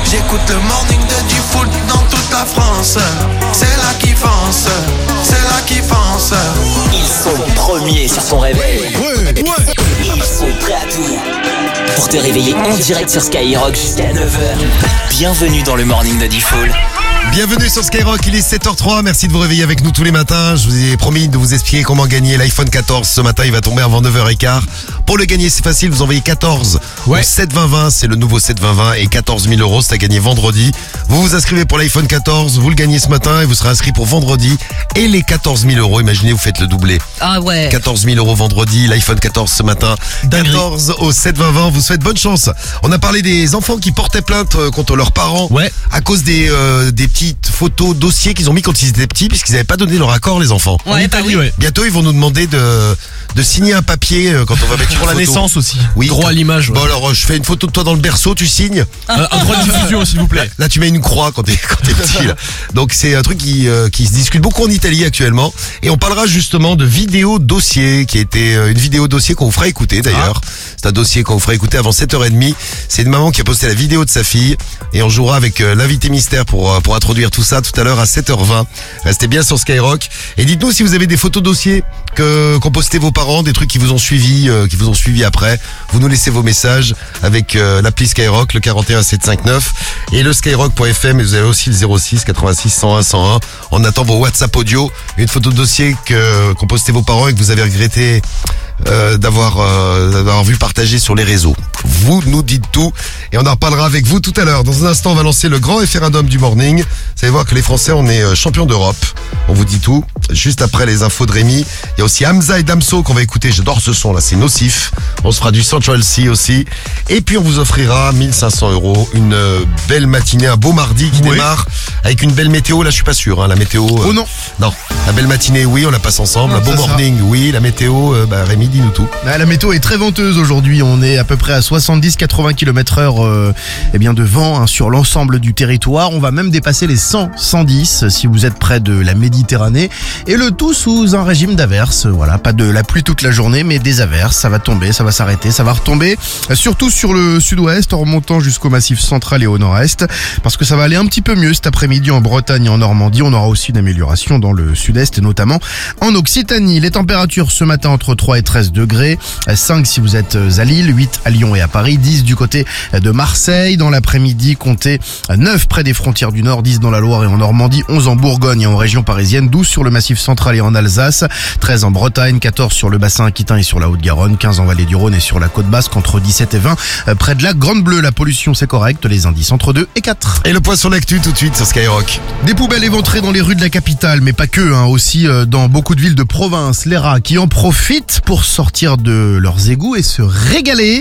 J'écoute le morning de Diffoul dans toute la France. C'est là qui fonce, c'est là qui fonce. Ils sont premiers sur ton réveil. Ouais. Ils sont prêts à tout pour te réveiller en direct sur Skyrock jusqu'à 9h. Bienvenue dans le morning de Diffoul. Bienvenue sur Skyrock, il est 7h03, merci de vous réveiller avec nous tous les matins. Je vous ai promis de vous expliquer comment gagner l'iPhone 14. Ce matin, il va tomber avant 9h15. Pour le gagner, c'est facile, vous envoyez 14 au 72020, c'est le nouveau 72020 et 14 000 €, c'est à gagner vendredi. Vous vous inscrivez pour l'iPhone 14, vous le gagnez ce matin et vous serez inscrit pour vendredi. Et les 14 000 €, imaginez, vous faites le doublé. Ah ouais. 14 000 € vendredi, l'iPhone 14 ce matin. Dinguerie. 14 au 72020, vous souhaite bonne chance. On a parlé des enfants qui portaient plainte contre leurs parents à cause des petites photos, dossiers qu'ils ont mis quand ils étaient petits, puisqu'ils n'avaient pas donné leur accord, les enfants. Ouais, en Italie, ouais. Bientôt, ils vont nous demander de signer un papier quand on va mettre Pour la une photo. naissance aussi. Oui. Droit à l'image. Bon alors, je fais une photo de toi dans le berceau, tu signes. Un droit de diffusion, s'il vous plaît. Là, tu mets une croix quand t'es petit. Là. Donc, c'est un truc qui se discute beaucoup en Italie actuellement. Et on parlera justement de vidéo dossier, qui était une vidéo dossier qu'on vous fera écouter d'ailleurs. C'est un dossier qu'on vous fera écouter avant 7h30. C'est une maman qui a posté la vidéo de sa fille. Et on jouera avec l'invité mystère pour introduire tout ça tout à l'heure à 7h20. Restez bien sur Skyrock. Et dites-nous si vous avez des photos dossiers qu'ont posté vos parents, des trucs qui vous ont suivi après. Vous nous laissez vos messages avec l'appli Skyrock, le 41 759 et le skyrock.fm. Et vous avez aussi le 06 86 101 101. On attend vos WhatsApp audio, une photo de dossier qu'ont posté vos parents et que vous avez regretté d'avoir vu partager sur les réseaux. Vous nous dites tout et on en reparlera avec vous tout à l'heure. Dans un instant, on va lancer le grand référendum du morning. Vous allez voir que les Français, on est champions d'Europe. On vous dit tout. Juste après les infos de Rémi, il y a aussi Hamza et Damso qu'on va écouter. J'adore ce son là, c'est Nocif. On se fera du Central C aussi. Et puis on vous offrira 1500 €, une belle matinée, un beau mardi qui démarre avec une belle météo. Là, je suis pas sûr, hein, la météo. Oh non. Non, la belle matinée, oui, on la passe ensemble. Non, un beau c'est morning, oui. La météo, Rémi, dis-nous tout. La météo est très venteuse aujourd'hui, on est à peu près à 70-80 km/h de vent sur l'ensemble du territoire. On va même dépasser les 100-110 si vous êtes près de la Méditerranée. Et le tout sous un régime d'averses. Voilà, pas de la pluie toute la journée, mais des averses. Ça va tomber, ça va s'arrêter, ça va retomber. Surtout sur le sud-ouest, en remontant jusqu'au massif central et au nord-est. Parce que ça va aller un petit peu mieux cet après-midi en Bretagne et en Normandie. On aura aussi une amélioration dans le sud-est et notamment en Occitanie. Les températures ce matin entre 3 et 13 degrés. 5 si vous êtes à Lille, 8 à Lyon et à Paris, 10 du côté de Marseille. Dans l'après-midi, comptez 9 près des frontières du Nord, 10 dans la Loire et en Normandie, 11 en Bourgogne et en région parisienne, 12 sur le massif central et en Alsace, 13 en Bretagne, 14 sur le bassin aquitain et sur la Haute-Garonne, 15 en vallée du Rhône et sur la côte basque, entre 17 et 20 près de la Grande Bleue. La pollution c'est correct, les indices entre 2 et 4. Et le point sur l'actu tout de suite sur Skyrock. Des poubelles éventrées dans les rues de la capitale, mais pas que, aussi dans beaucoup de villes de province. Les rats qui en profitent pour sortir de leurs égouts et se régaler.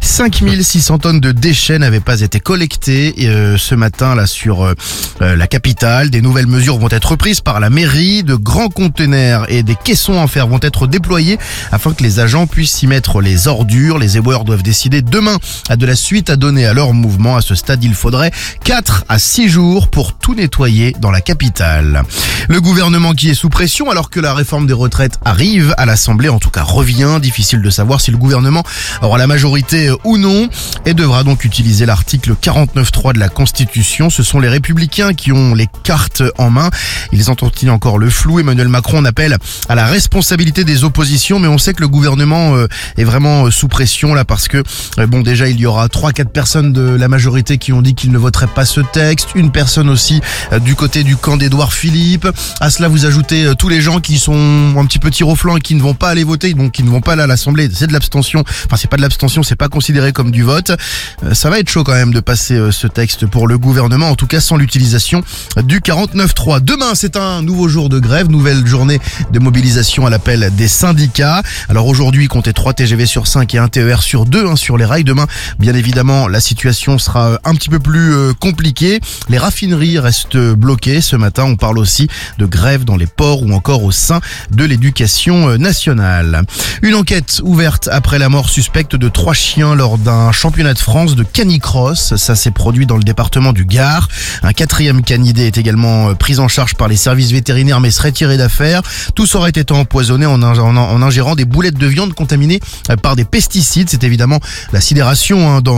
5600 tonnes de déchets n'avaient pas été collectées ce matin là sur la capitale. Des nouvelles mesures vont être prises par la mairie. De grands conteneurs et des caissons en fer vont être déployés afin que les agents puissent y mettre les ordures. Les éboueurs doivent décider demain de la suite à donner à leur mouvement. À ce stade, il faudrait 4 à 6 jours pour tout nettoyer dans la capitale. Le gouvernement qui est sous pression alors que la réforme des retraites arrive à l'Assemblée, en tout cas revient. Difficile de savoir si le gouvernement aura la majorité ou non et devra donc utiliser l'article 49.3 de la Constitution. Ce sont les Républicains qui ont les cartes en main. Ils entretiennent encore le flou. Emmanuel Macron appelle à la responsabilité des oppositions, mais on sait que le gouvernement est vraiment sous pression là parce que déjà il y aura 3-4 personnes de la majorité qui ont dit qu'ils ne voteraient pas ce texte, une personne aussi du côté du camp d'Édouard Philippe. À cela vous ajoutez tous les gens qui sont un petit peu tir au flanc et qui ne vont pas aller voter, donc qui ne vont pas aller à l'Assemblée. C'est de l'abstention. Enfin, c'est pas de l'abstention, c'est pas considéré comme du vote. Ça va être chaud quand même de passer ce texte pour le gouvernement, en tout cas sans l'utilisation du 49.3. Demain, c'est un nouveau jour de grève, nouvelle journée de mobilisation à l'appel des syndicats. Alors aujourd'hui, comptez 3 TGV sur 5 et 1 TER sur 2 sur les rails. Demain, bien évidemment, la situation sera un petit peu plus compliquée. Les raffineries restent bloquées. Ce matin, on parle aussi de grève dans les ports ou encore au sein de l'éducation nationale. Une enquête ouverte après la mort suspecte de 3 chiens lors d'un championnat de France de canicross. Ça s'est produit dans le département du Gard. Un 4e canidé est également pris en charge par les services vétérinaires mais serait tiré d'affaire. Tous auraient été empoisonnés en ingérant des boulettes de viande contaminées par des pesticides. C'est évidemment la sidération dans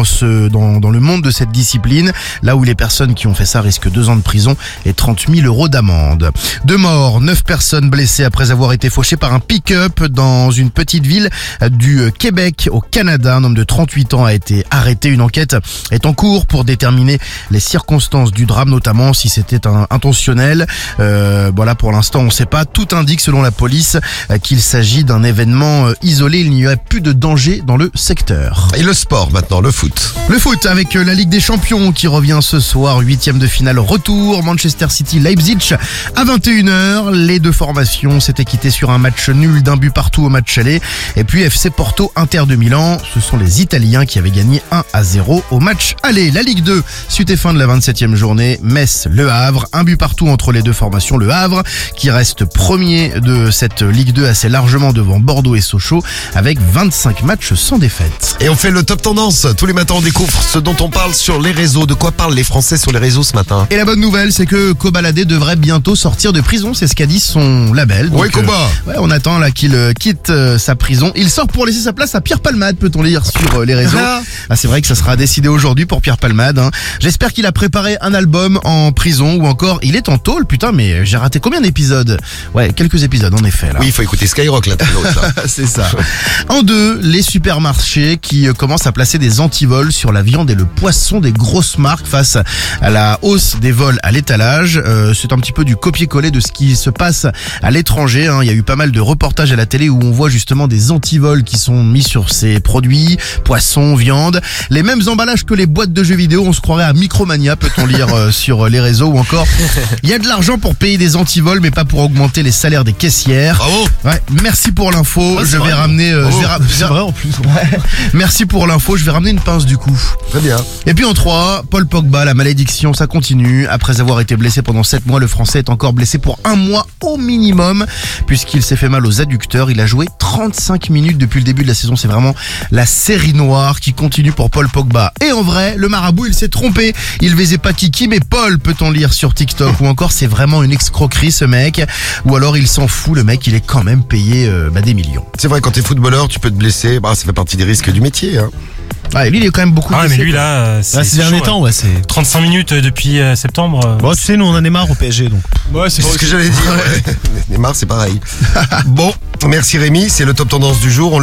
le monde de cette discipline. Là où les personnes qui ont fait ça risquent 2 ans de prison et 30 000 € d'amende. 2 morts, 9 personnes blessées après avoir été fauchées par un pick-up dans une petite ville du Québec au Canada. Un homme de 38 ans a été arrêté. Une enquête est en cours pour déterminer les circonstances du drame, notamment si c'était intentionnel. Voilà, pour l'instant on ne sait pas. Tout indique selon la police qu'il s'agit d'un événement isolé. Il n'y aurait plus de danger dans le secteur. Et le sport maintenant, le foot. Le foot avec la Ligue des Champions qui revient ce soir, 8e de finale retour, Manchester City Leipzig à 21h. Les deux formations s'étaient quittées sur un match nul d'1 but partout au match aller. Et puis FC Porto Inter de Milan, ce sont les Italiens qui avaient gagné 1-0 au match aller. La Ligue 2, suite et fin de la 27e journée, Metz Le Havre, 1 but partout entre les deux formations. Le Havre qui reste premier de cette Ligue 2 assez largement devant Bordeaux et Sochaux avec 25 matchs sans défaite. Et on fait le top tendance. Tous les matins on découvre ce dont on parle sur les réseaux. De quoi parlent les Français sur les réseaux ce matin? Et la bonne nouvelle, c'est que Kobalade devrait bientôt sortir de prison. C'est ce qu'a dit son label. Donc, ouais, Koba. On attend là qu'il quitte sa prison. Il sort pour laisser sa place à Pierre Palmade, peut-on lire sur les réseaux. C'est vrai que ça sera décidé aujourd'hui pour Pierre Palmade. J'espère qu'il a préparé un album en prison ou encore il est en tôle. Putain, mais j'ai raté combien d'épisodes? Ouais, quelques épisodes en effet là. Oui, il faut écouter Skyrock là. C'est ça. En deux, les supermarchés qui commencent à placer des antivols sur la viande et le poisson des grosses marques face à la hausse des vols à l'étalage. C'est un petit peu du copier-coller de ce qui se passe à l'étranger. Il y a eu pas mal de reportages à la télé où on voit justement des antivols qui sont mis sur ces produits, poissons, viande. Les mêmes emballages que les boîtes de jeux vidéo, on se croirait à Micromania, peut-on lire sur les réseaux, ou encore il y a de l'argent pour payer des antivols mais pas pour augmenter les salaires des caissières. Bravo. Ouais, merci pour l'info. Ouais, je vais ramener C'est vrai en plus. Ouais. Merci pour l'info, je vais ramener une pince du coup. Très bien. Et puis en 3, Paul Pogba, la malédiction, ça continue. Après avoir été blessé pendant 7 mois, le Français est encore blessé pour 1 mois au minimum, puisqu'il s'est fait mal aux adducteurs. Il a joué 35 minutes depuis le début de la saison. C'est vraiment la série noire qui continue pour Paul Pogba. Et en vrai, le marabout, il s'est trompé. Il visait pas Kiki, mais Paul, peut-on lire sur TikTok. Ou encore, c'est vraiment une escroquerie ce mec. Ou alors, il s'en fout, le mec, il est quand même payé des millions. C'est vrai, quand t'es footballeur, tu peux te blesser. Ça fait partie des risques du métier. Ah, et lui, il est quand même beaucoup Ah ouais, blessé, mais lui quoi. là, Là, ces derniers temps, ouais, c'est. 35 minutes depuis septembre. Bon, tu sais, nous, on en est marre au PSG, donc. Ouais, C'est ce que j'allais dire. Ouais. Neymar, c'est pareil. Bon, merci Rémi. C'est le top tendance du jour.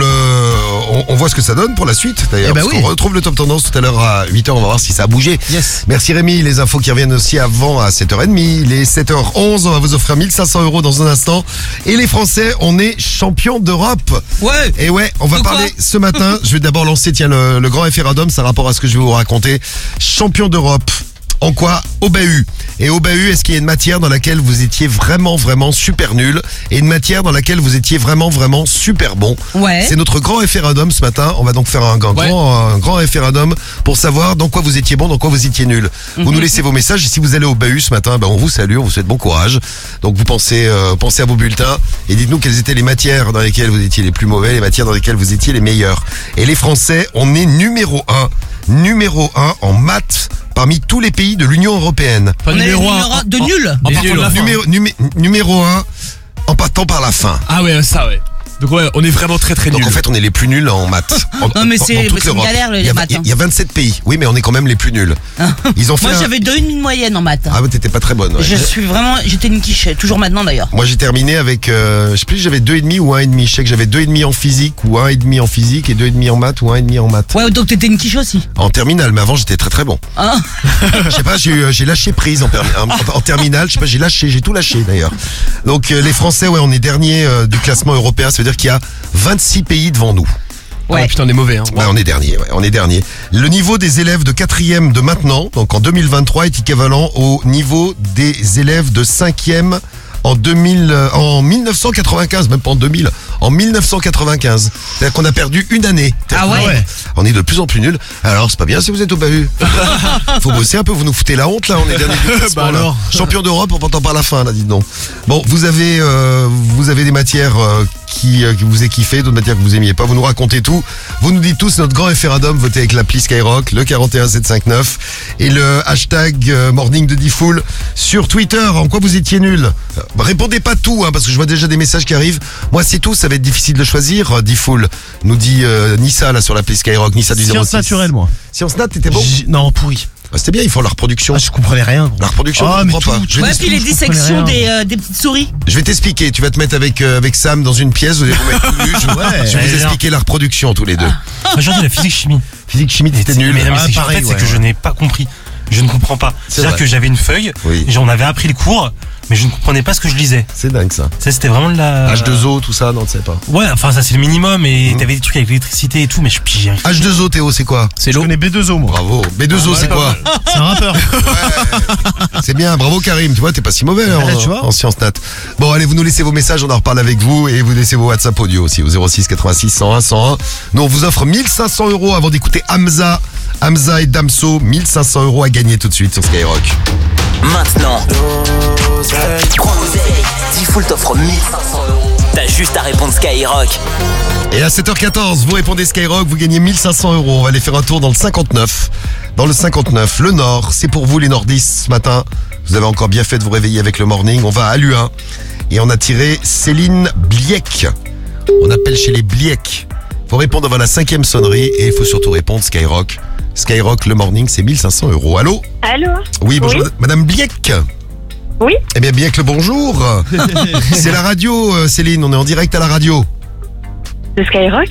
On voit ce que ça donne pour la suite. D'ailleurs, Eh ben parce oui. qu'on retrouve le top tendance tout à l'heure à 8h. On va voir si ça a bougé. Yes. Merci Rémi. Les infos qui reviennent aussi avant à 7h30. Les 7h11, on va vous offrir 1500 € dans un instant. Et les Français, on est champions d'Europe. Ouais. Et ouais, on va De quoi parler ce matin. Je vais d'abord lancer, le grand référendum. Ça a rapport à ce que je vais vous raconter. Champion d'Europe. En quoi? Au bahut. Et au bahut, est-ce qu'il y a une matière dans laquelle vous étiez vraiment, vraiment super nul et une matière dans laquelle vous étiez vraiment, vraiment super bon? Ouais. C'est notre grand référendum ce matin. On va donc faire un grand référendum pour savoir dans quoi vous étiez bon, dans quoi vous étiez nul. Vous nous laissez vos messages et si vous allez au bahut ce matin, on vous salue, on vous souhaite bon courage. Donc vous pensez à vos bulletins et dites-nous quelles étaient les matières dans lesquelles vous étiez les plus mauvais, les matières dans lesquelles vous étiez les meilleurs. Et les Français, on est numéro 1 en maths parmi tous les pays de l'Union européenne. Pas On est numéro 1. numéro de nul. En partant de la fin. Numéro 1 en partant par la fin. Ah ouais, ça ouais. Donc ouais, on est vraiment très très Donc nuls. en fait, on est les plus nuls en maths. Non, mais c'est toute une l'Europe. galère, les Il y a- maths, hein. Il y a 27 pays. Oui, mais on est quand même les plus nuls. Ils ont fait Moi, un- j'avais 2,5 de moyenne en maths. Ah, mais t'étais pas très bonne. Ouais. J'étais une quiche, toujours maintenant d'ailleurs. Moi, j'ai terminé avec, je sais plus, j'avais 2,5 ou 1,5. Je sais que j'avais 2,5 en physique ou 1,5 en physique et 2,5 en maths ou 1,5 en maths. Ouais, donc t'étais une quiche aussi. En terminale, mais avant, j'étais très très bon. Hein. Je sais pas, j'ai lâché prise en terminale. Je sais pas, j'ai tout lâché d'ailleurs. Donc les Français, ouais, on est dernier du classement européen. Ça veut dire qu'il y a 26 pays devant nous. Ouais. Putain, on est mauvais. Hein. Ouais, on est dernier. Ouais, on est dernier. Le niveau des élèves de 4e de maintenant, donc en 2023, est équivalent au niveau des élèves de 5e en 1995, même pas en 2000, en 1995. C'est-à-dire qu'on a perdu une année. Ah ouais. On est de plus en plus nuls. Alors c'est pas bien si vous êtes au bahut. Faut bosser un peu, vous nous foutez la honte là, on est dernier du classement, là. Champion d'Europe, on n'entend pas la fin là, dites donc. Bon, vous avez des matières qui vous est kiffé, d'autres matières que vous aimiez pas, vous nous racontez tout. Vous nous dites tous notre grand référendum, votez avec l'appli Skyrock, le 41759 et le hashtag Morning de Diffoul sur Twitter. En quoi vous étiez nul? Répondez pas tout, hein, parce que je vois déjà des messages qui arrivent. Moi c'est tout, ça va être difficile de choisir. Diffoul nous dit Nissa là sur l'appli Skyrock, Nissa du 06. Science naturelle, moi. Science Nat, t'étais bon? Non, pourri. Ah, c'était bien, ils font la reproduction. Ah, je comprenais rien. Gros. La reproduction, Ah, je mais comprends pas. tout, Je vais Ouais, t'expliquer- puis les je dissections comprenais des petites souris. je vais t'expliquer, tu vas te mettre avec Sam dans une pièce, vous allez vous mettre tout nus, je vais vous expliquer la reproduction tous les deux. Aujourd'hui, la physique-chimie. Physique chimie, t'étais nul. Mais non, mais Ah, c'est pareil, en fait, c'est ouais, que je n'ai pas compris. Je ne comprends pas. C'est-à-dire vrai. que j'avais une feuille, Oui. j'en avais appris le cours, mais je ne comprenais pas ce que je lisais. C'est dingue ça. Ça, c'était vraiment de la... H2O, tout ça, non, tu sais pas. Ouais, enfin, ça, c'est le minimum, et t'avais des trucs avec l'électricité et tout, mais je pige. H2O, Théo, c'est quoi? C'est l'eau. Je connais B2O, moi. Bravo. B2O, c'est quoi? C'est un rappeur. C'est bien, bravo Karim, tu vois, t'es pas si mauvais Ouais, tu vois. en sciences nat. Bon, allez, vous nous laissez vos messages, on en reparle avec vous, et vous laissez vos WhatsApp audio aussi, au 06 86 101 101. Nous, on vous offre 1500 € avant d'écouter Hamza et Damso, 1500 € à gagner tout de suite sur Skyrock. Maintenant, prends l'oseille. Diffoul t'offre 1500 €. T'as juste à répondre Skyrock. Et à 7h14, vous répondez Skyrock, vous gagnez 1500 €. On va aller faire un tour dans le 59. Dans le 59, le Nord, c'est pour vous les nordistes ce matin. Vous avez encore bien fait de vous réveiller avec le morning. On va à Luin et on a tiré Céline Bliec. On appelle chez les Bliec. Faut répondre avant la 5e sonnerie et il faut surtout répondre Skyrock. Skyrock, le morning, c'est 1500 €. Allô? Allô? Oui, bonjour, Oui. Madame Bliec. Oui. Eh bien, Bliec, le bonjour. C'est la radio, Céline, on est en direct à la radio. De Skyrock?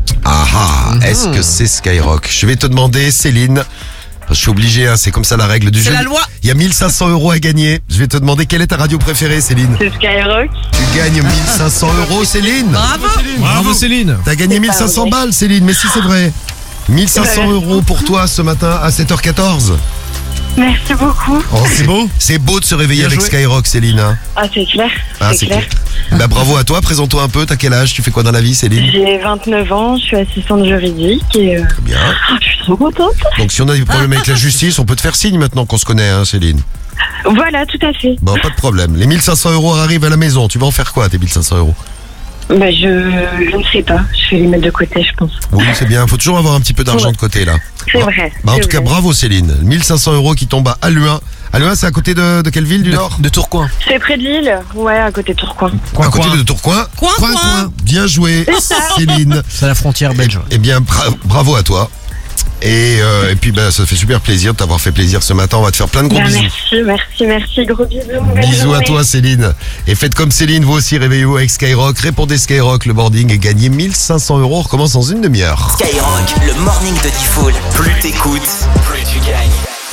Est-ce que c'est Skyrock? Je vais te demander, Céline, je suis obligé, hein, c'est comme ça la règle du jeu. C'est la loi. Il y a 1500 € à gagner. Je vais te demander quelle est ta radio préférée, Céline. De Skyrock? Tu gagnes 1500 € Céline. Bravo. Bravo, Céline. T'as gagné 1500 vrai. balles, Céline, mais si c'est vrai. 1500 € pour toi ce matin à 7h14. Merci beaucoup. Oh, C'est beau. C'est beau de se réveiller Bien avec joué. Skyrock, Céline. Hein. Ah, c'est clair. Ah, c'est clair. Bah, bravo à toi, présente-toi un peu. T'as quel âge? Tu fais quoi dans la vie, Céline? J'ai 29 ans, je suis assistante juridique et Très bien. je suis trop contente. Donc si on a des problèmes avec la justice, on peut te faire signe maintenant qu'on se connaît, hein, Céline. Voilà, tout à fait. Bon, pas de problème. Les 1500 € arrivent à la maison. Tu vas en faire quoi, tes 1500 €? Bah, je ne sais pas. Je vais les mettre de côté, je pense. Oui, c'est bien. Faut toujours avoir un petit peu d'argent Ouais. de côté, là. C'est Bah, vrai. Bah, en c'est tout cas, vrai. bravo, Céline. 1500 € qui tombent à Aluin. Aluin, c'est à côté de quelle ville du Nord? De Tourcoing. C'est près de Lille. Ouais, à côté de Tourcoing. À côté de Tourcoing. Coin. Bien joué, Céline. C'est à la frontière belge. Eh bien, bravo à toi. Et puis, bah, ça fait super plaisir de t'avoir fait plaisir ce matin. On va te faire plein de gros Bah, bisous. merci. Gros bisous. Belle Bisous à journée. toi, Céline. Et faites comme Céline, vous aussi, réveillez-vous avec Skyrock. Répondez Skyrock, le boarding et gagnez 1500 €. On recommence dans une demi-heure. Skyrock, le morning de Diffoul. Plus t'écoutes, plus tu gagnes.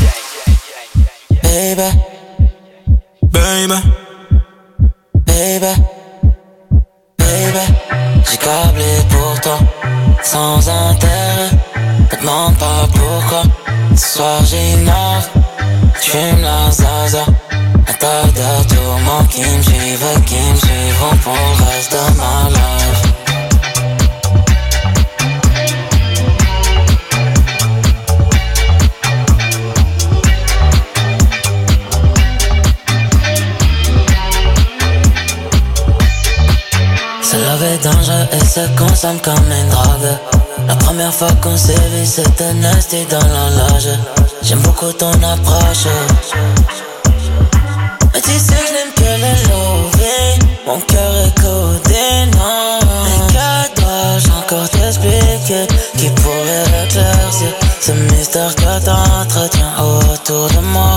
Baby, j'ai câblé pour toi, sans intérêt. Ne demande pas pourquoi. Ce soir j'innove, j'fume la zaza. Un tas de tourments qui me suivront pour le reste de ma life. Ce love est dangereux et se consomme comme une drogue. La première fois qu'on s'est vu, c'était nasty dans la loge. J'aime beaucoup ton approche. Mais tu sais, je n'aime que le loving. Mon cœur est codé, non. Mais que dois-je encore t'expliquer qui pourrait éclaircir ce mystère que t'entretiens autour de moi?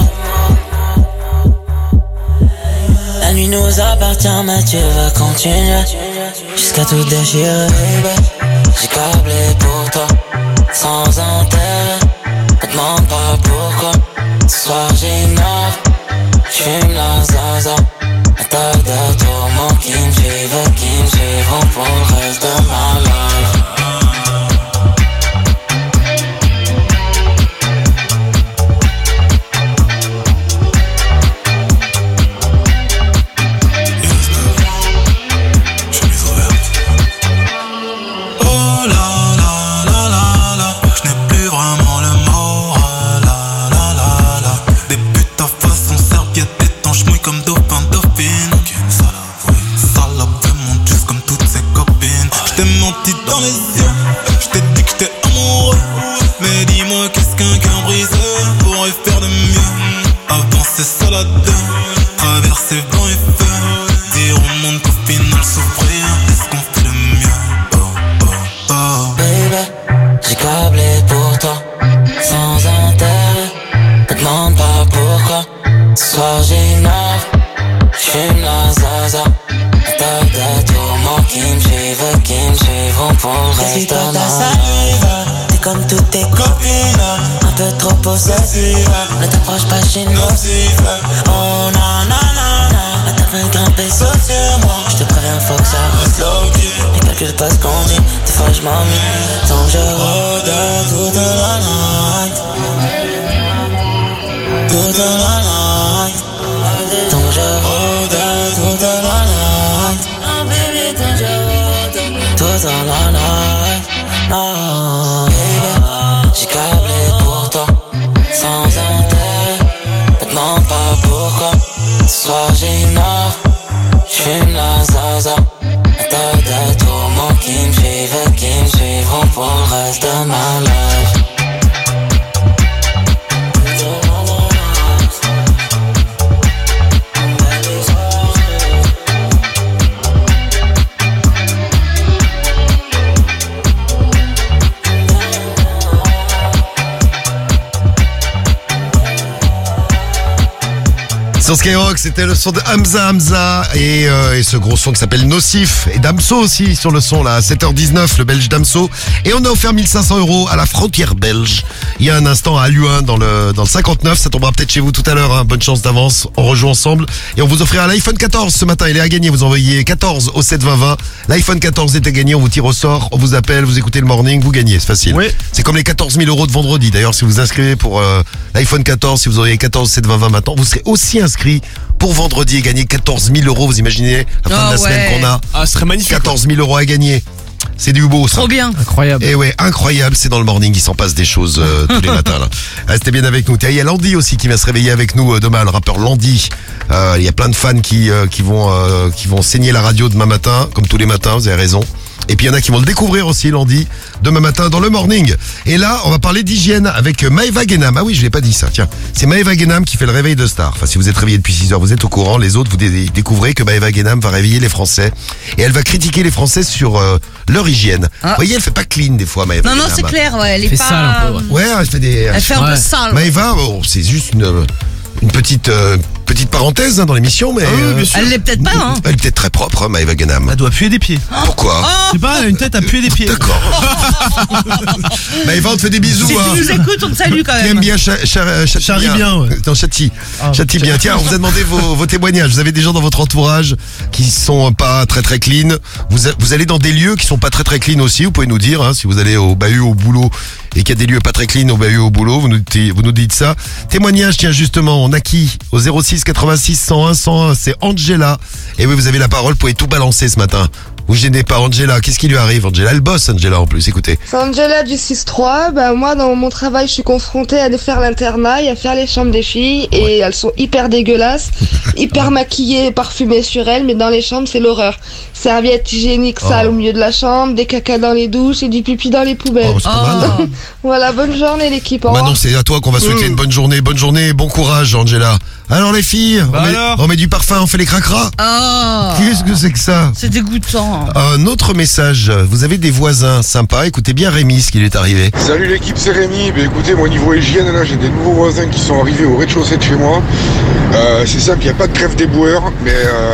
La nuit nous appartient, mais tu veux continuer jusqu'à tout déchirer, baby. J'ai câblé pour toi, sans intérêt. Ne demande pas pourquoi. Ce soir j'innove, j'fume la zaza. Un tas de tourments qui me suivront pour le reste de ma life. reste dans la salive. T'es comme toutes tes copines, un peu trop possessive. Ne t'approche pas chez nous. Oh nanana, t'as fait grimper sur moi. Je te préviens, faut que ça reste low-key. Et calcule pas ce qu'on dit, des fois je m'ennuie. Tant que je rôde toute la night. Toute la night. Tant que je rôde toute la night. Oh baby, tant que je rôde toute la night. Oh baby, j'ai câblé pour toi, sans intérêt. Ne demande pas pourquoi. Ce soir j'innove, j'fume la zaza. T'as des tourments qui me suivront pour le reste de ma life. Sur Skyrock, c'était le son de Hamza et ce gros son qui s'appelle Nocif et Damso aussi sur le son là à 7h19, le belge Damso, et on a offert 1500 € à la frontière belge il y a un instant à Luynes dans le 59, ça tombera peut-être chez vous tout à l'heure, hein. Bonne chance d'avance, on rejoue ensemble et on vous offrira l'iPhone 14 ce matin, il est à gagner, vous envoyez 14 au 72020, l'iPhone 14 est à gagner, on vous tire au sort, on vous appelle, vous écoutez le morning, vous gagnez, c'est facile. Oui. C'est comme les 14 000 € de vendredi, d'ailleurs si vous inscrivez pour l'iPhone 14, si vous auriez 14 720 maintenant, vous serez aussi inscrit pour vendredi et gagner 14 000 €. Vous imaginez la fin de la semaine qu'on a. Ah, ce serait magnifique. 14 000 € à gagner. C'est du beau, ça. Trop bien. Incroyable. Et ouais, incroyable. C'est dans le morning. Il s'en passe des choses tous les matins. Là. Restez bien avec nous. Tiens, il y a Landy aussi qui va se réveiller avec nous demain. Le rappeur Landy. Il y a plein de fans qui vont saigner la radio demain matin, comme tous les matins. Vous avez raison. Et puis il y en a qui vont le découvrir aussi, Landy, demain matin dans le morning. Et là, on va parler d'hygiène avec Maëva Guénam. Ah oui, je l'ai pas dit ça, tiens. C'est Maëva Guénam qui fait le réveil de star. Enfin, si vous êtes réveillé depuis 6 heures, vous êtes au courant. Les autres, vous découvrez que Maëva Guénam va réveiller les Français. Et elle va critiquer les Français sur leur hygiène. Vous voyez, elle fait pas clean des fois, Maëva Guénam. Non, c'est clair, ouais, elle est Fait pas... sale un peu, Ouais, elle fait des... Elle fait un peu sale. Maëva, bon, c'est juste une petite parenthèse hein, dans l'émission, mais... Elle l'est peut-être pas, hein. Elle est peut-être très propre, hein, Maëva Guénam. Elle doit puer des pieds. Pourquoi Je sais pas, elle a une tête à puer des pieds. D'accord. Maëva, on te fait des bisous. Si hein. tu nous écoutes, on te salue quand Qui même. aime bien Charrie bien, ouais. Non, Châtie bien. Tiens, on vous a demandé vos témoignages. Vous avez des gens dans votre entourage qui sont pas très très clean. Vous allez dans des lieux qui sont pas très très clean aussi. Vous pouvez nous dire hein, si vous allez au bahut au boulot et qu'il y a des lieux pas très clean au bahut au boulot. Vous nous dites ça. Témoignage, tiens justement, on a qui au 06 86 101 101. C'est Angela. Et oui, vous avez la parole. Vous pouvez tout balancer ce matin. Vous gênez pas Angela, qu'est-ce qui lui arrive Angela? Elle bosse Angela en plus, écoutez. C'est Angela du 6-3, moi dans mon travail je suis confrontée à faire l'internat et à faire les chambres des filles et elles sont hyper dégueulasses, hyper maquillées, parfumées sur elles, mais dans les chambres c'est l'horreur. Serviettes hygiéniques sales au milieu de la chambre, des cacas dans les douches et du pipi dans les poubelles. Oh, c'est pas mal. Voilà, bonne journée l'équipe. Au Bah revoir. non, c'est à toi qu'on va souhaiter une bonne journée et bon courage Angela. Alors les filles, on met du parfum, on fait les cracras. Oh, Qu'est-ce que c'est que ça? c'est dégoûtant. Un autre message, vous avez des voisins sympas, écoutez bien Rémi ce qui lui est arrivé. Salut l'équipe, c'est Rémi. Écoutez, moi niveau hygiène, là j'ai des nouveaux voisins qui sont arrivés au rez-de-chaussée de chez moi. C'est simple, il n'y a pas de crève déboueur, mais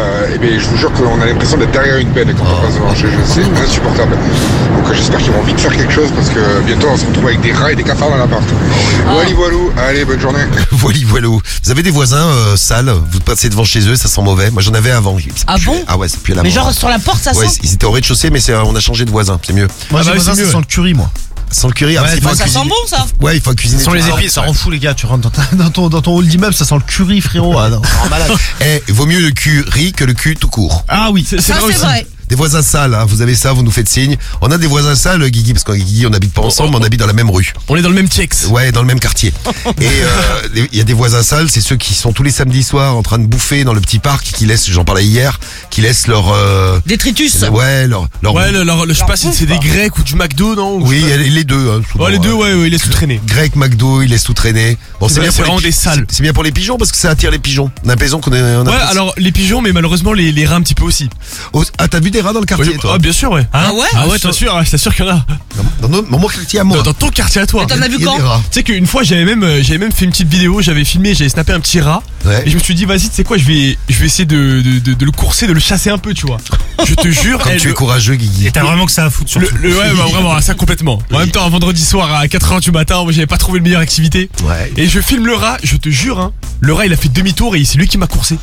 je vous jure qu'on a l'impression d'être derrière une benne quand on passe devant chez eux. C'est insupportable. Donc j'espère qu'ils vont vite faire quelque chose parce que bientôt on se retrouve avec des rats et des cafards dans l'appart. Voilà, voilou, allez, bonne journée. Voilou. Vous avez des voisins sales, vous passez devant chez eux, ça sent mauvais. Moi j'en avais avant. Ah bon? Ah ouais, ça pue la Mais mort. genre sur la porte ça Ouais, sent? ils étaient au rez-de-chaussée, mais on a changé de voisin, c'est mieux. Moi, Ah j'ai bah, besoin, c'est ça mieux, sent le curry, moi. Sans le curry, Ouais, c'est bah, pas Ça sent bon ça? Ouais, il faut cuisiner. Ça sent les tout. épices, ça rend fou, les gars. Tu rentres dans ton hall d'immeuble, ça sent le curry, frérot. Ah non, ça rend malade. Vaut mieux le curry que le cul tout court. Ah oui, Ça c'est aussi. vrai. Des voisins sales, hein, vous avez ça, vous nous faites signe. On a des voisins sales, Guigui, parce qu'en Guigui, on n'habite pas ensemble, mais on habite dans la même rue. On est dans le même checks. Ouais, dans le même quartier. Et il y a des voisins sales, c'est ceux qui sont tous les samedis soirs en train de bouffer dans le petit parc, qui laissent, j'en parlais hier, qui laissent leur... Détritus. Ouais, leur... Ouais, je sais pas si c'est des Grecs ou du McDo, non? Ou Oui, je sais pas. les deux. Hein, souvent, Ouais, les deux, ouais, il est sous-traîné. Grec, McDo, il laisse tout traîner. Bon, C'est vraiment des salles. C'est bien pour les pigeons parce que ça attire les pigeons. On a l'impression qu'on est... on a Ouais, pas- alors les pigeons, mais malheureusement les rats un petit peu aussi. Oh, ah, t'as vu des rats dans le quartier, toi? Ah, bien sûr, ouais. Ah ouais? Ah ouais, t'es sûr qu'il y en a. Dans mon quartier à moi. Dans ton quartier à toi. Mais t'en as vu Il y a quand? des rats. Tu sais qu'une fois j'avais même fait une petite vidéo, j'avais snappé un petit rat Ouais. Et je me suis dit, vas-y, tu sais quoi, je vais essayer de le courser, de le chasser un peu, tu vois. Je te jure. Comme tu es courageux, Guigui. Et t'as vraiment que ça à foutre sur Ouais, bah, vraiment, ça complètement. En même temps, un vendredi soir à 4h du matin, moi, j'avais pas trouvé le meilleure activité. Ouais. Et je filme le rat, je te jure, hein, le rat, il a fait demi-tour et c'est lui qui m'a coursé.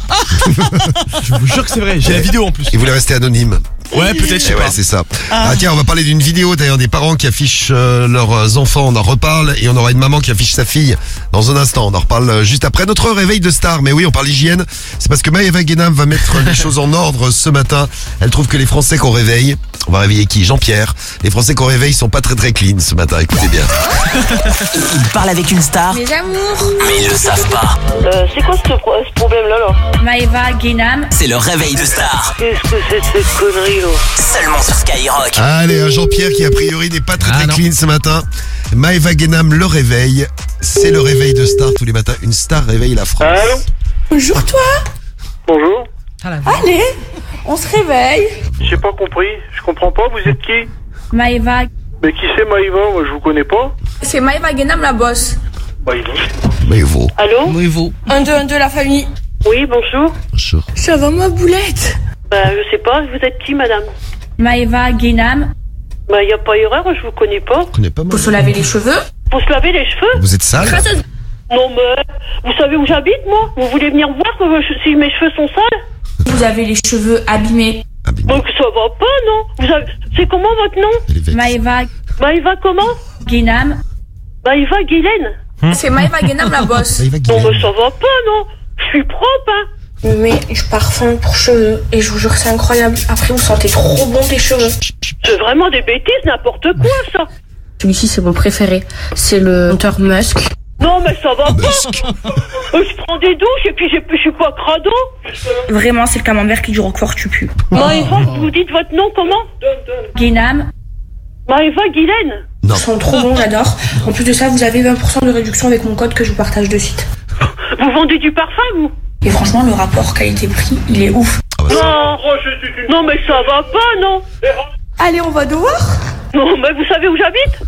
Je vous jure que c'est vrai, j'ai la vidéo en plus. Il voulait rester anonyme. Ouais, peut-être, je sais Ouais, pas. c'est ça. Ah tiens, on va parler d'une vidéo d'ailleurs des parents qui affichent leurs enfants. On en reparle et on aura une maman qui affiche sa fille dans un instant. On en reparle juste après notre réveil de star. Mais oui, on parle hygiène. C'est parce que Maëva Guénam va mettre les choses en ordre ce matin. Elle trouve que les Français qu'on réveille, on va réveiller qui? Jean-Pierre. Les Français qu'on réveille sont pas très clean ce matin. Écoutez bien. Ils parlent avec une star, Mes amours. mais ils le savent pas. C'est quoi ce problème-là, là? Maëva Guénam. C'est le réveil de star. Qu'est-ce que c'est que cette connerie, là? Seulement sur Skyrock. Allez, un Jean-Pierre qui a priori n'est pas très non. clean ce matin. Maëva Guénam le réveille. C'est le réveil de star tous les matins. Une star réveille la France. Allô? Bonjour toi. Bonjour. Allez, on se réveille. J'ai pas compris. Je comprends pas. Vous êtes qui? Maëva. Mais qui c'est Maïva? Moi, je vous connais pas. C'est Maëva Guénam la boss. Maïva. Mais vous. Allô? Oui, vous. 1, 2, 1, 2 la famille. Oui, bonjour. Bonjour. Ça va ma boulette? Je sais pas. Vous êtes qui, madame? Maëva Guénam. Y a pas erreur. Je vous connais pas. Je connais pas moi. Faut se laver les cheveux. Faut se laver les cheveux? Vous êtes sale? Non, mais vous savez où j'habite, moi? Vous voulez venir voir si mes cheveux sont sales? Vous avez les cheveux abîmés. Donc ça va pas, non? C'est comment votre nom? Maëva Maïva comment? Guénam. Maïva Guylaine? C'est Maëva Guénam la boss. Non, mais ça va pas, non? Je suis propre, hein? Mais je parfum pour cheveux et je vous jure c'est incroyable. Après vous sentez trop bon des cheveux. C'est vraiment des bêtises, n'importe quoi, ça. Celui-ci c'est mon préféré. C'est le Hunter Musk. Non, mais ça va pas. Je prends des douches et puis je suis pas crado. Vraiment c'est le camembert qui du Roquefort tu pues. Maïva, vous dites votre nom comment? Guénam. Maïva Guylaine? Non. Ils sont trop bons, j'adore. En plus de ça, vous avez 20% de réduction avec mon code que je vous partage de site. Vous vendez du parfum, vous? Et franchement, le rapport qualité-prix, il est ouf. Non, mais ça va pas, non? Allez, on va dehors? Non, mais vous savez où j'habite?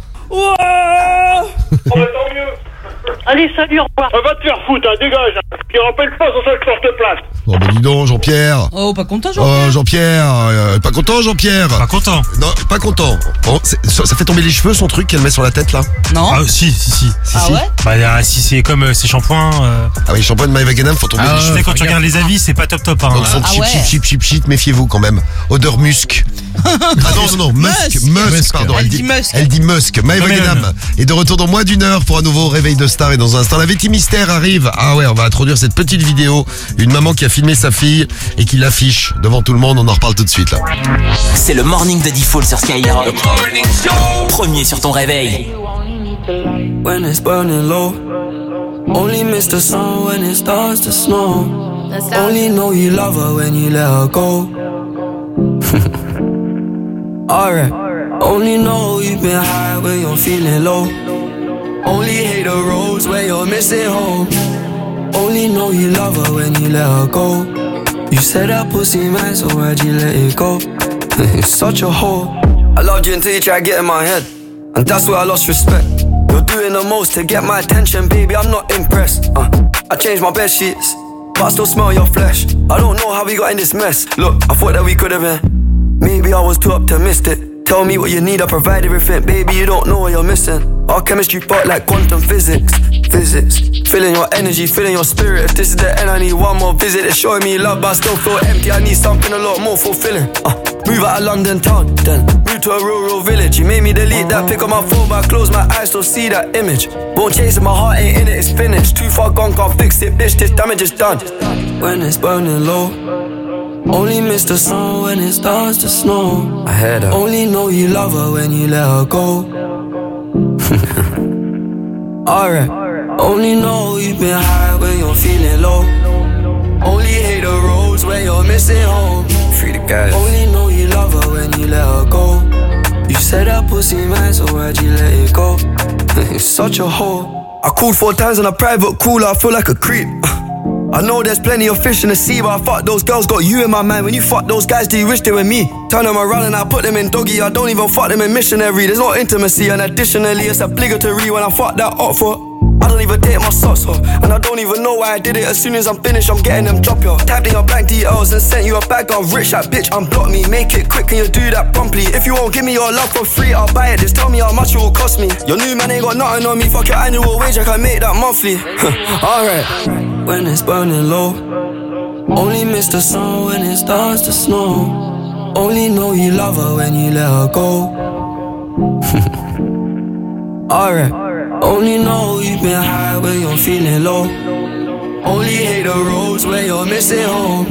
Oh, bah, tant mieux. Allez, salut, au revoir. Va te faire foutre, hein, dégage. Puis rappelle pas, sur ça que je porte plainte. Oh bah dis donc Jean-Pierre. Oh, pas content, Oh Jean-Pierre, pas content Jean-Pierre. Pas content. Non, pas content. Bon, ça fait tomber les cheveux son truc qu'elle met sur la tête là. Non. Ah si. Ah ouais? Bah si c'est comme ces shampoings. Ah oui, le shampoing de Maëva Guénam faut tomber les Tu cheveux. sais quand tu regardes les avis, c'est pas top. Hein. Donc son chip, méfiez-vous quand même. Odeur musc. Non, musk, pardon. Elle dit musk. Elle dit musk. Maëva Quand même. Guénam est de retour dans moins d'une heure pour un nouveau réveil de star et dans un instant la Vêtie Mystère arrive. Ah ouais, on va introduire cette petite vidéo. Une maman qui a filmé sa fille et qui l'affiche devant tout le monde. On en reparle tout de suite là. C'est le morning de Default sur Skyrock. Premier sur ton réveil. When it's burning low, only miss the sun when it starts to snow. Only know you love her when you let her go. Alright, only know you've been high when you're feeling low. Only hate the roads where you're missing home. Only know you love her when you let her go. You said that pussy man, so why'd you let it go? It's such a hole. I loved you until you tried getting my head, and that's where I lost respect. You're doing the most to get my attention, baby, I'm not impressed. I changed my bed sheets, but I still smell your flesh. I don't know how we got in this mess. Look, I thought that we could have been. Maybe I was too optimistic. Tell me what you need, I provide everything. Baby, you don't know what you're missing. Our chemistry part like quantum physics. Feeling your energy, feeling your spirit. If this is the end, I need one more visit. It's showing me love, but I still feel empty. I need something a lot more fulfilling. Move out of London town, then move to a rural village. You made me delete that pic on my phone, but I close my eyes, still see that image. Won't chase it, my heart ain't in it, it's finished. Too far gone, can't fix it, bitch, this damage is done. When it's burning low, only miss the sun when it starts to snow. I heard her. Only know you love her when you let her go. Alright, only know you've been high when you're feeling low. Only hate the roads where you're missing home. Free the guys. Only know you love her when you let her go. You said that pussy man, so why'd you let it go? It's such a hole. I called 4 times on a private call, I feel like a creep. I know there's plenty of fish in the sea, but I fuck those girls, got you in my mind. When you fuck those guys, do you wish they were me? Turn them around and I put them in doggy. I don't even fuck them in missionary. There's no intimacy, and additionally it's obligatory when I fuck that up for. I don't even take my socks off, and I don't even know why I did it. As soon as I'm finished, I'm getting them drop yo. Tapped in your bank details and sent you a bag. I'm rich, that bitch, unblock me. Make it quick, can you do that promptly? If you won't give me your love for free, I'll buy it. Just tell me how much it will cost me. Your new man ain't got nothing on me. Fuck your annual wage, I can make that monthly. Alright. When it's burning low, only miss the sun when it starts to snow. Only know you love her when you let her go. Alright. Only know you've been high when you're feeling low. Only hate the roads when you're missing home.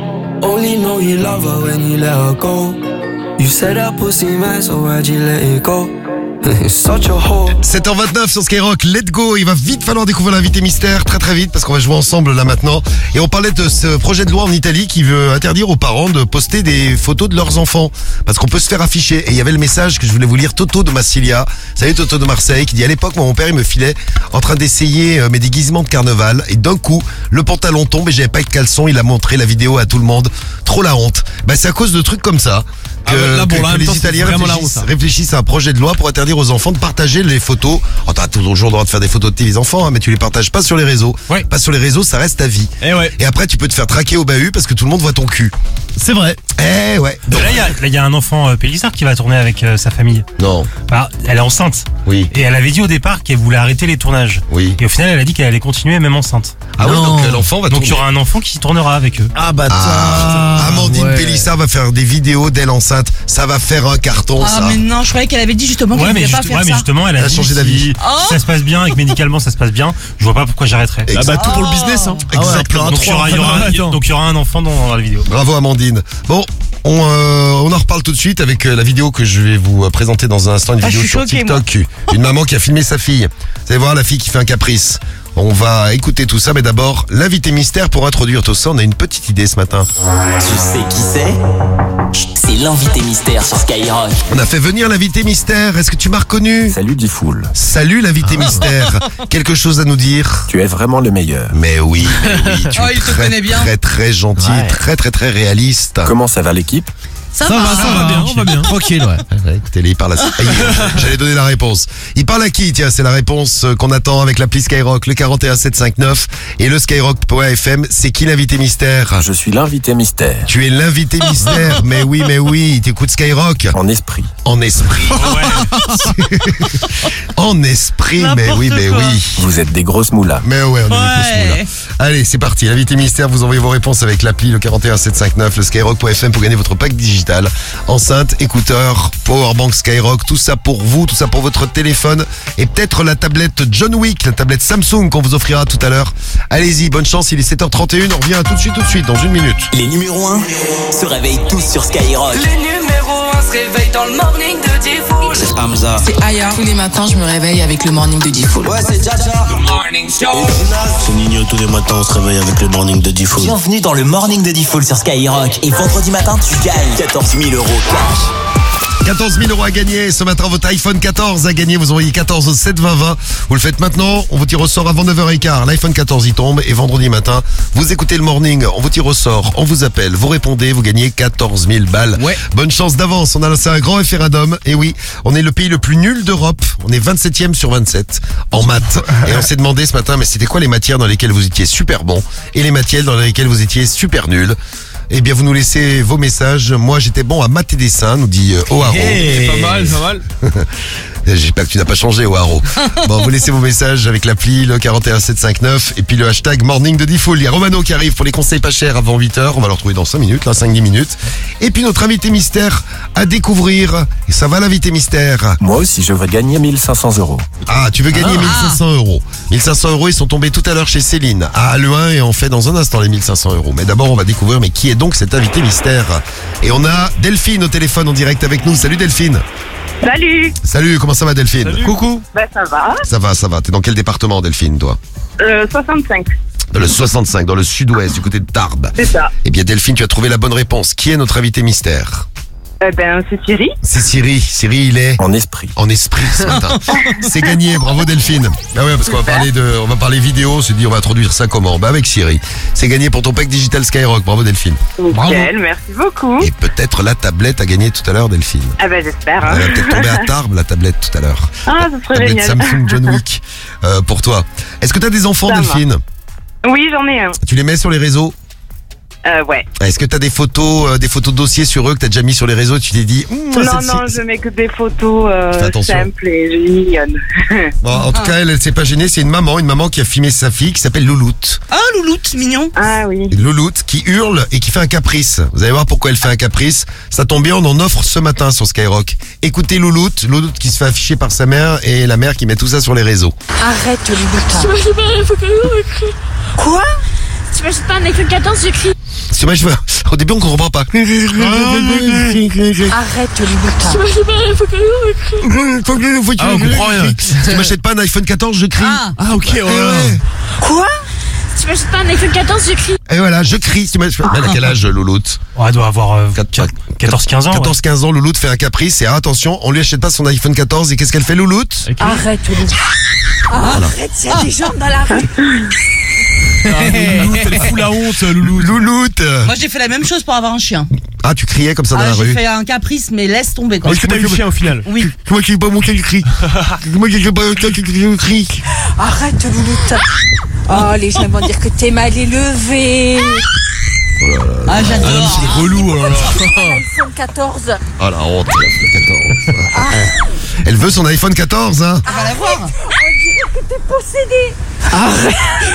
Only know you love her when you let her go. You said that pussy man, so why'd you let it go? It's such a hole. 7h29 sur Skyrock, let's go. Il va vite falloir découvrir l'invité mystère, très vite, parce qu'on va jouer ensemble là maintenant. Et on parlait de ce projet de loi en Italie qui veut interdire aux parents de poster des photos de leurs enfants, parce qu'on peut se faire afficher. Et il y avait le message que je voulais vous lire, Toto de Massilia. Salut Toto de Marseille, qui dit: à l'époque, moi, mon père il me filait en train d'essayer mes déguisements de carnaval, et d'un coup le pantalon tombe et j'avais pas de caleçon. Il a montré la vidéo à tout le monde, trop la honte. Bah c'est à cause de trucs comme ça que, que les Italiens réfléchissent à un projet de loi pour interdire aux enfants de partager les photos. Oh, t'as toujours le droit de faire des photos de tes enfants, hein, mais tu les partages pas sur les réseaux. Ouais. Pas sur les réseaux, ça reste ta vie. Et après, tu peux te faire traquer au bahut parce que tout le monde voit ton cul. C'est vrai. Ouais. Donc, là, il y a un enfant Pélissard qui va tourner avec sa famille. Non. Bah, elle est enceinte. Oui. Et elle avait dit au départ qu'elle voulait arrêter les tournages. Oui. Et au final, elle a dit qu'elle allait continuer même enceinte. Ah oui, donc l'enfant va tourner. Donc il y aura un enfant qui tournera avec eux. Ah bah Amandine Pélissard va faire des vidéos d'elle enceinte. Ça va faire un carton, ça. Ah mais non, je croyais qu'elle avait dit justement qu'elle voulait pas faire ça. Mais justement, elle a dit changé d'avis. Si ça se passe bien et que médicalement ça se passe bien, je vois pas pourquoi j'arrêterais. Ah bah tout pour le business, hein. Exactement. Donc il y aura un enfant dans la vidéo. Bravo Amandine. Bon, on en reparle tout de suite avec la vidéo que je vais vous présenter dans un instant, une vidéo sur TikTok. Une maman qui a filmé sa fille. Vous allez voir la fille qui fait un caprice. On va écouter tout ça, mais d'abord, l'invité mystère pour introduire tout ça. On a une petite idée ce matin. Tu sais qui c'est? C'est l'invité mystère sur Skyrock. On a fait venir l'invité mystère. Est-ce que tu m'as reconnu? Salut Diffoul. Salut l'invité mystère. Quelque chose à nous dire? Tu es vraiment le meilleur. Mais oui. Tu es il te connaît bien. très gentil, très réaliste. Comment ça va l'équipe? Ça va bien. Tranquille, ouais. Écoutez, il parle à... J'allais donner la réponse. Il parle à qui? Tiens, c'est la réponse qu'on attend avec l'appli Skyrock, le 41759 et le skyrock.fm. C'est qui l'invité mystère? Je suis l'invité mystère. Tu es l'invité mystère. Mais oui, t'écoutes Skyrock. En esprit. En esprit. En esprit, mais oui. Vous êtes des grosses moulas. Mais ouais, on est des grosses moulas. Allez, c'est parti. L'invité mystère, vous envoyez vos réponses avec l'appli, le 41759, le skyrock.fm pour gagner votre pack digital. Enceinte, écouteurs, powerbank Skyrock, tout ça pour vous, tout ça pour votre téléphone et peut-être la tablette John Wick, la tablette Samsung qu'on vous offrira tout à l'heure. Allez-y, bonne chance, il est 7h31, on revient tout de suite, dans une minute. Les numéros 1 se réveillent tous sur Skyrock. Les numéros 1 se réveillent dans le morning de Diffoul. C'est Hamza. C'est Aya. Tous les matins, je me réveille avec le morning de Diffoul. Ouais, c'est Jaja. The morning show. C'est Nino, tous les matins on se réveille avec le morning de Diffoul. Bienvenue dans le morning de Diffoul sur Skyrock. Et vendredi matin, tu gagnes 14 000 € cash. 14 000 € à gagner. Ce matin, votre iPhone 14 à gagner. Vous envoyez 14 au 7 20 20. Vous le faites maintenant. On vous tire au sort avant 9h15. L'iPhone 14 y tombe. Et vendredi matin, vous écoutez le morning. On vous tire au sort. On vous appelle. Vous répondez. Vous gagnez 14 000 balles. Ouais. Bonne chance d'avance. On a lancé un grand référendum. Et oui, on est le pays le plus nul d'Europe. On est 27e sur 27 en maths. Et on s'est demandé ce matin, mais c'était quoi les matières dans lesquelles vous étiez super bon et les matières dans lesquelles vous étiez super nul? Eh bien, vous nous laissez vos messages. Moi, j'étais bon à maths et dessin, nous dit O'Haro. C'est pas mal. J'espère que tu n'as pas changé, O'Haro. Bon, vous laissez vos messages avec l'appli, le 41759, et puis le hashtag morning de Diffoul. Il y a Romano qui arrive pour les conseils pas chers avant 8h. On va le retrouver dans 5 minutes, 5-10 minutes. Et puis notre invité mystère à découvrir. Et ça va, l'invité mystère? Moi aussi, je veux gagner 1500 €. Ah, tu veux gagner 1500 €. 1500 €, ils sont tombés tout à l'heure chez Céline à Halluin et on fait dans un instant les 1500 €. Mais d'abord, on va découvrir mais qui est donc cet invité mystère. Et on a Delphine au téléphone en direct avec nous. Salut Delphine. Salut, comment ça va Delphine? Salut. Coucou. Bah ça va. Ça va. T'es dans quel département Delphine, toi? 65. Dans le 65, dans le sud-ouest, du côté de Tarbes. C'est ça. Eh bien Delphine, tu as trouvé la bonne réponse. Qui est notre invité mystère? C'est Thierry. C'est Cyril, il est En esprit. en esprit ce matin. C'est gagné, bravo Delphine. Ah ouais, parce qu'on va parler vidéo, on s'est dit on va introduire ça comment ? Avec Cyril. C'est gagné pour ton pack digital Skyrock, bravo Delphine. Nickel, merci beaucoup. Et peut-être la tablette à gagner tout à l'heure Delphine. J'espère. Hein. Elle va peut-être tomber à Tarbes la tablette tout à l'heure. Ah, ça serait Tablette génial. Samsung John Wick pour toi. Est-ce que tu as des enfants Ça va. Delphine ? Oui, j'en ai un. Tu les mets sur les réseaux ? Ouais. Est-ce que tu as des photos dossiers sur eux que tu as déjà mis sur les réseaux et tu t'es dit Non, je mets que des photos Fais attention. simples et mignonnes. Bon, en tout cas, elle s'est pas gênée. C'est une maman qui a filmé sa fille qui s'appelle Louloute. Ah, Louloute, mignon. Ah oui. Louloute qui hurle et qui fait un caprice. Vous allez voir pourquoi elle fait un caprice. Ça tombe bien, on en offre ce matin sur Skyrock. Écoutez Louloute qui se fait afficher par sa mère et la mère qui met tout ça sur les réseaux. Arrête, Louloute. Quoi? Tu m'achètes pas un iPhone 14, j'écris. Au début, on comprend pas. Arrête, Louloute. On comprend rien. Si tu m'achètes pas un iPhone 14, je crie. Ah, ok, ouais. Quoi? Tu m'achètes pas un iPhone 14, j'écris. Et voilà, je crie. Elle a quel âge, Louloute? Elle doit avoir 14-15 ans. 14-15 ans, Louloute fait un caprice et attention, on lui achète pas son iPhone 14 et qu'est-ce qu'elle fait, Louloute? Arrête, Louloute. Arrête, il y a des gens dans la rue. Louloute, elle fout la honte, Louloute. Louloute. Moi, j'ai fait la même chose pour avoir un chien. Ah, tu criais comme ça dans la J'ai rue? fait un caprice, mais laisse tomber, quoi. Est-ce que t'as eu le chien au final? Oui. Moi, j'ai pas monté le cri. Moi, j'ai pas monté le cri. Arrête, Louloute. Oh, les gens vont dire que t'es mal élevé. Ah, j'adore. C'est relou, alors. iPhone 14. Oh la honte, l'iPhone 14. Elle veut son iPhone 14, hein? On va la voir. On dirait que t'es possédé. Arrête.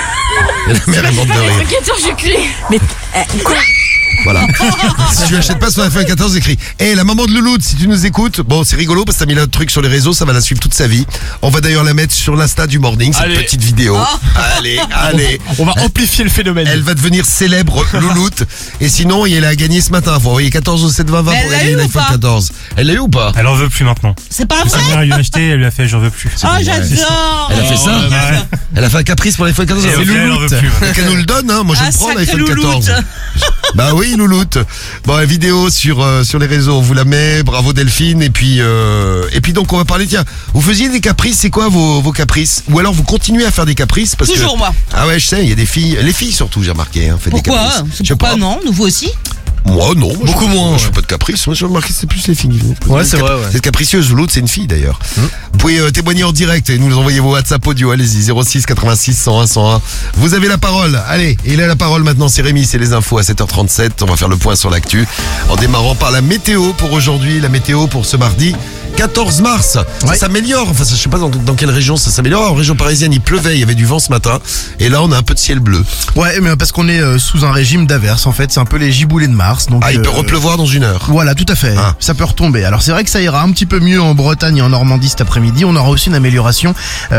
La mère, elle monte de rire. 14, je crie. Mais quoi? Voilà. Si tu achètes pas son iPhone 14, écris. La maman de Louloute, si tu nous écoutes, bon, c'est rigolo parce que t'as mis le truc sur les réseaux, ça va la suivre toute sa vie. On va d'ailleurs la mettre sur l'Insta du Morning, cette petite vidéo. Allez. On va amplifier le phénomène. Elle va devenir célèbre, Louloute. Et sinon, elle a gagné ce matin. Faut envoyer 14 au 7 20 20 pour gagner l'iPhone 14. Elle l'a eu ou pas? Elle en veut plus maintenant. C'est pas Sa vrai? mère lui a acheté, elle lui a fait j'en veux plus. Oh, j'adore. Elle a fait ça? Ouais. Elle a fait un caprice pour l'iPhone 14. Et C'est ok, elle en veut Louloute. plus. Qu'elle nous le donne, hein. Moi, je Ah, le prends, sacré l'iPhone 14. Louloute. Bah oui, Louloute. Bon, la vidéo sur les réseaux, on vous la met. Bravo Delphine. Et puis donc, on va parler, tiens, vous faisiez des caprices, c'est quoi vos caprices? Ou alors vous continuez à faire des caprices parce Toujours que... moi. Ah ouais, je sais, il y a des filles, les filles surtout, j'ai remarqué, hein, faites des Pourquoi? caprices. Je sais Pourquoi pas. non? Nous vous aussi? Moi, non. Beaucoup moins, Moi, je fais pas de caprices. Moi, j'ai remarqué, c'est plus les filles. Ouais, c'est vrai, ouais. C'est capricieuse. L'autre, c'est une fille, d'ailleurs. Vous pouvez témoigner en direct et nous envoyer vos WhatsApp audio. Allez-y, 06 86 101 101. Vous avez la parole. Allez, il a la parole maintenant. C'est Rémi, c'est les infos à 7h37. On va faire le point sur l'actu. En démarrant par la météo pour aujourd'hui. La météo pour ce mardi 14 mars. Ça s'améliore. Enfin, je sais pas dans quelle région ça s'améliore. En région parisienne, il pleuvait. Il y avait du vent ce matin. Et là, on a un peu de ciel bleu. Ouais, mais parce qu'on est sous un régime d'averse, en fait. C'est un peu les giboulées de Mars. Donc, il peut repleuvoir dans une heure. Voilà, tout à fait. Ça peut retomber. Alors, c'est vrai que ça ira un petit peu mieux en Bretagne et en Normandie cet après-midi. On aura aussi une amélioration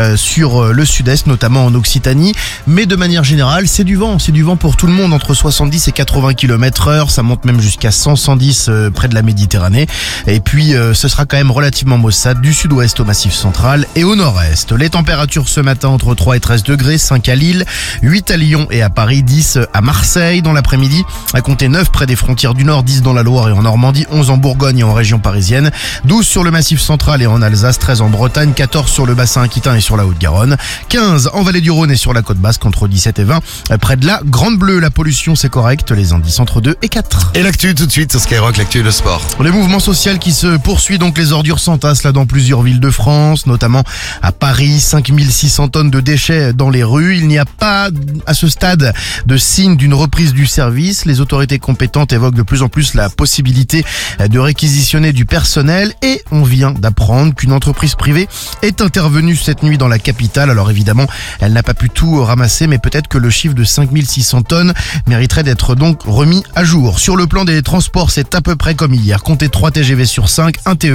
sur le sud-est, notamment en Occitanie. Mais de manière générale, c'est du vent. C'est du vent pour tout le monde, entre 70 et 80 km/h. Ça monte même jusqu'à 110 près de la Méditerranée. Et puis, ce sera quand même relativement maussade du sud-ouest au Massif central et au nord-est. Les températures ce matin entre 3 et 13 degrés, 5 à Lille, 8 à Lyon et à Paris, 10 à Marseille. Dans l'après-midi, à compter 9 près des frontières du Nord, 10 dans la Loire et en Normandie, 11 en Bourgogne et en région parisienne, 12 sur le Massif central et en Alsace, 13 en Bretagne, 14 sur le bassin aquitain et sur la Haute-Garonne, 15 en Vallée du Rhône et sur la côte basque, entre 17 et 20 près de la Grande Bleue. La pollution, c'est correct, les indices entre 2 et 4. Et l'actu tout de suite sur Skyrock, l'actu et le sport. Les mouvements sociaux qui se poursuivent, donc les ordures s'entassent là dans plusieurs villes de France, notamment à Paris, 5600 tonnes de déchets dans les rues. Il n'y a pas à ce stade de signe d'une reprise du service. Les autorités compétentes évoquent de plus en plus la possibilité de réquisitionner du personnel et on vient d'apprendre qu'une entreprise privée est intervenue cette nuit dans la capitale. Alors évidemment, elle n'a pas pu tout ramasser, mais peut-être que le chiffre de 5600 tonnes mériterait d'être donc remis à jour. Sur le plan des transports, c'est à peu près comme hier. Comptez 3 TGV sur 5, 1 TER sur 2.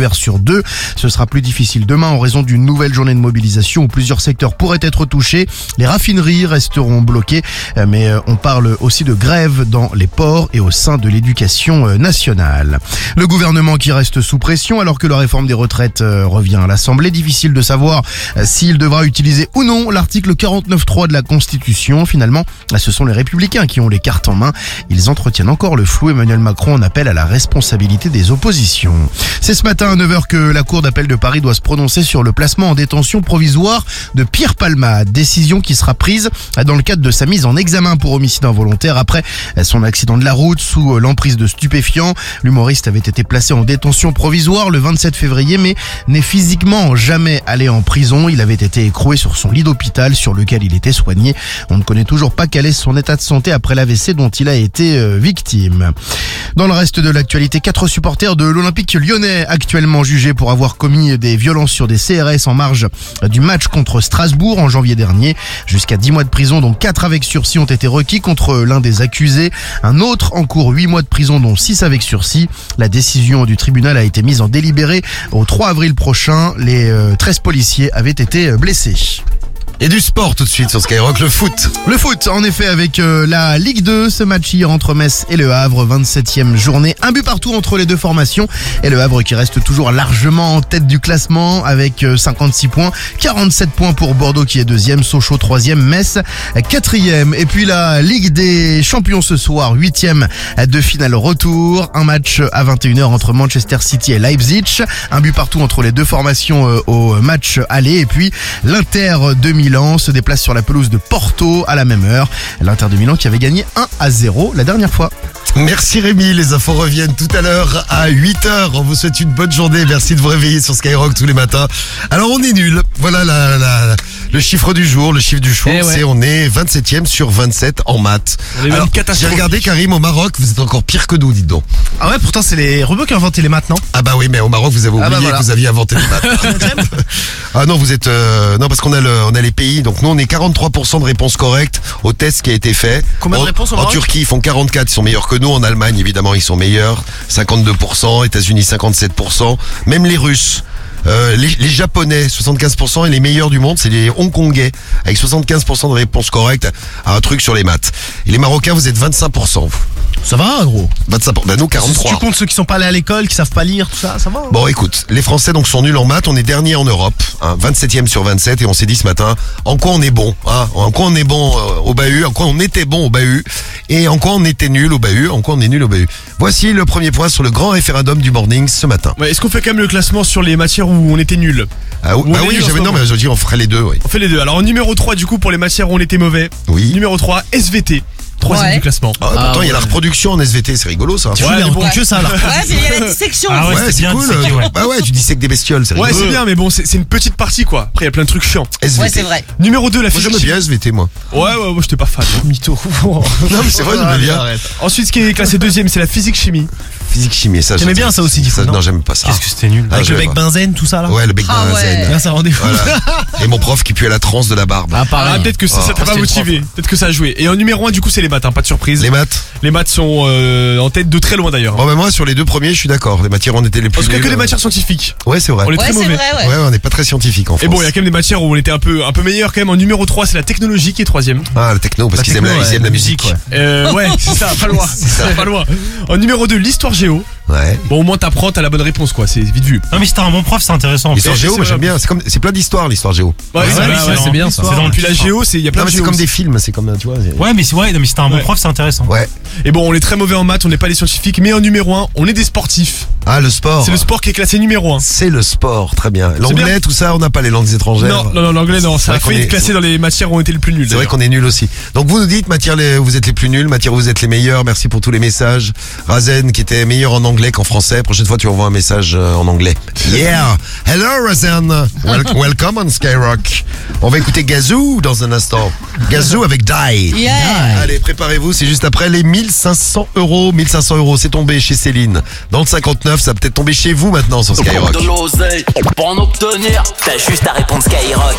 2. Ce sera plus difficile demain en raison d'une nouvelle journée de mobilisation où plusieurs secteurs pourraient être touchés. Les raffineries resteront bloquées, mais on parle aussi de grève dans les ports et au sein de l'éducation nationale. Le gouvernement qui reste sous pression alors que la réforme des retraites revient à l'Assemblée. Difficile de savoir s'il devra utiliser ou non l'article 49.3 de la Constitution. Finalement, ce sont les Républicains qui ont les cartes en main. Ils entretiennent encore le flou. Emmanuel Macron en appelle à la responsabilité des oppositions. C'est ce matin à 9h que la Cour d'appel de Paris doit se prononcer sur le placement en détention provisoire de Pierre Palmade. Décision qui sera prise dans le cadre de sa mise en examen pour homicide involontaire après son accident de la route sous l'emprise de stupéfiants. L'humoriste avait été placé en détention provisoire le 27 février mais n'est physiquement jamais allé en prison. Il avait été écroué sur son lit d'hôpital sur lequel il était soigné. On ne connaît toujours pas quel est son état de santé après l'AVC dont il a été victime. Dans le reste de l'actualité, 4 supporters de l'Olympique lyonnais actuellement jugés pour avoir commis des violences sur des CRS en marge du match contre Strasbourg en janvier dernier. Jusqu'à 10 mois de prison, dont 4 avec sursis ont été requis contre l'un des accusés. Un autre encourt 8 mois de prison, dont 6 avec sursis. La décision du tribunal a été mise en délibéré au 3 avril prochain. Les 13 policiers avaient été blessés. Et du sport tout de suite sur Skyrock, le foot. Le foot, en effet, avec la Ligue 2, ce match hier entre Metz et Le Havre, 27e journée. Un but partout entre les deux formations. Et Le Havre qui reste toujours largement en tête du classement avec 56 points. 47 points pour Bordeaux qui est 2e, Sochaux 3e, Metz 4e. Et puis la Ligue des Champions ce soir, 8e de finale retour. Un match à 21h entre Manchester City et Leipzig. Un but partout entre les deux formations au match aller. Et puis l'Inter de Milan se déplace sur la pelouse de Porto à la même heure. L'Inter de Milan qui avait gagné 1-0 la dernière fois. Merci Rémi, les infos reviennent tout à l'heure à 8h. On vous souhaite une bonne journée, merci de vous réveiller sur Skyrock tous les matins. Alors on est nul, voilà le chiffre du jour, le chiffre du jour, c'est on est 27e sur 27 en maths. Alors j'ai regardé Karim, au Maroc, vous êtes encore pire que nous, dites donc. Ah ouais, pourtant c'est les robots qui ont inventé les maths, non? Ah bah oui, mais au Maroc vous avez oublié que vous aviez inventé les maths. Ah non, vous êtes non parce qu'on a les pays, donc nous on est 43% de réponses correctes au test qui a été fait. Combien de réponses au Maroc? En Turquie ils font 44, ils sont meilleurs que nous. En Allemagne évidemment ils sont meilleurs, 52%, États-Unis 57%, même les Russes. Les Japonais 75% et les meilleurs du monde c'est les Hongkongais avec 75% de réponses correctes à un truc sur les maths. Et les Marocains vous êtes 25%. Ça va gros. 25%, bah nous 43. Si tu comptes ceux qui sont pas allés à l'école, qui savent pas lire, tout ça, ça va. Bon écoute, les Français donc sont nuls en maths, on est dernier en Europe, 27e sur 27 et on s'est dit ce matin en quoi on est bon, en quoi on est bon au bahut, en quoi on était bon au bahut et en quoi on était nul au bahut, en quoi on est nul au bahut. Voici le premier point sur le grand référendum du morning ce matin. Ouais, est-ce qu'on fait quand même le classement sur les matières où on était nul? Ah oui, mais je dis on ferait les deux, oui. On fait les deux. Alors numéro 3 du coup pour les matières où on était mauvais. Oui. Numéro 3, SVT. 3e du classement. Pourtant il y a la reproduction en SVT, c'est rigolo ça. Tu fais bon que ça là. Ouais, il y a la dissection. Ah ouais, c'est cool. Bah ouais, tu dissèques des bestioles, c'est rigolo. Ouais, c'est bien, mais bon, c'est une petite partie quoi. Après il y a plein de trucs chiants. SVT. Ouais, c'est vrai. Numéro 2, la physique. Moi j'aime bien SVT moi. Ouais, moi j'étais pas fan. Mytho. Non mais c'est vrai, j'aime bien. Ensuite, ce qui est classé 2e, c'est la physique chimie. Physique chimie, ça. J'aimais bien ça aussi, non, j'aime pas ça. Qu'est-ce que c'était nul. Avec le bec benzène, tout ça là. Ouais, le bec benzène. Là, ça rendait fou. Et mon prof qui pue à la transe de la barbe. Ah, peut-être que ça t'a pas motivé. Peut-être que ça a joué. Et en numéro 1, du coup, c'est les maths, pas de surprise. Les maths. Les maths sont en tête de très loin d'ailleurs. Bon, mais moi, sur les deux premiers, je suis d'accord. Les matières, on était les plus. Parce qu'il y a que des matières scientifiques. Ouais, c'est vrai. On est très mauvais. Ouais, on n'est pas très scientifique en France. Et bon, il y a quand même des matières où on était un peu meilleur quand même. En numéro 3, c'est la technologie qui est 3e. Ah, la techno, parce qu'ils aiment la musique. Ouais, c'est ça, pas loin. Pas loin. En numéro 2, l'histoire géo. Ouais. Bon, au moins t'apprends, t'as la bonne réponse quoi, c'est vite vu. Non mais si t'as un bon prof, c'est intéressant. L'histoire géo, moi j'aime bien, c'est plein d'histoires l'histoire géo. Ouais, c'est bien ça. Puis la géo, il y a plein de géo. C'est comme des films, c'est comme tu vois. Ouais, mais si t'as un bon prof, c'est intéressant. Ouais. Et bon, on est très mauvais en maths, on n'est pas des scientifiques, mais en numéro 1, on est des sportifs. Ah, le sport. C'est le sport qui est classé numéro 1. C'est le sport, très bien. L'anglais, tout ça, on n'a pas les langues étrangères. Non, l'anglais non, ça a failli être classé dans les matières où on était le plus nuls. C'est vrai qu'on est nuls aussi. Donc vous nous dites matière vous êtes les plus nuls, matière où vous êtes les meilleurs. Merci pour tous les messages. Razen qui était meilleur en anglais qu'en français. Prochaine fois tu envoies un message en anglais. Yeah. Hello Razen. Welcome on Skyrock. On va écouter Gazoo dans un instant. Gazoo avec Die. Yeah. Allez, préparez-vous, c'est juste après les 1500 €. 1500 €, c'est tombé chez Céline. Dans le 59, ça va peut-être tomber chez vous maintenant sur Skyrock. De l'oseille pour en obtenir. T'as juste à répondre Skyrock.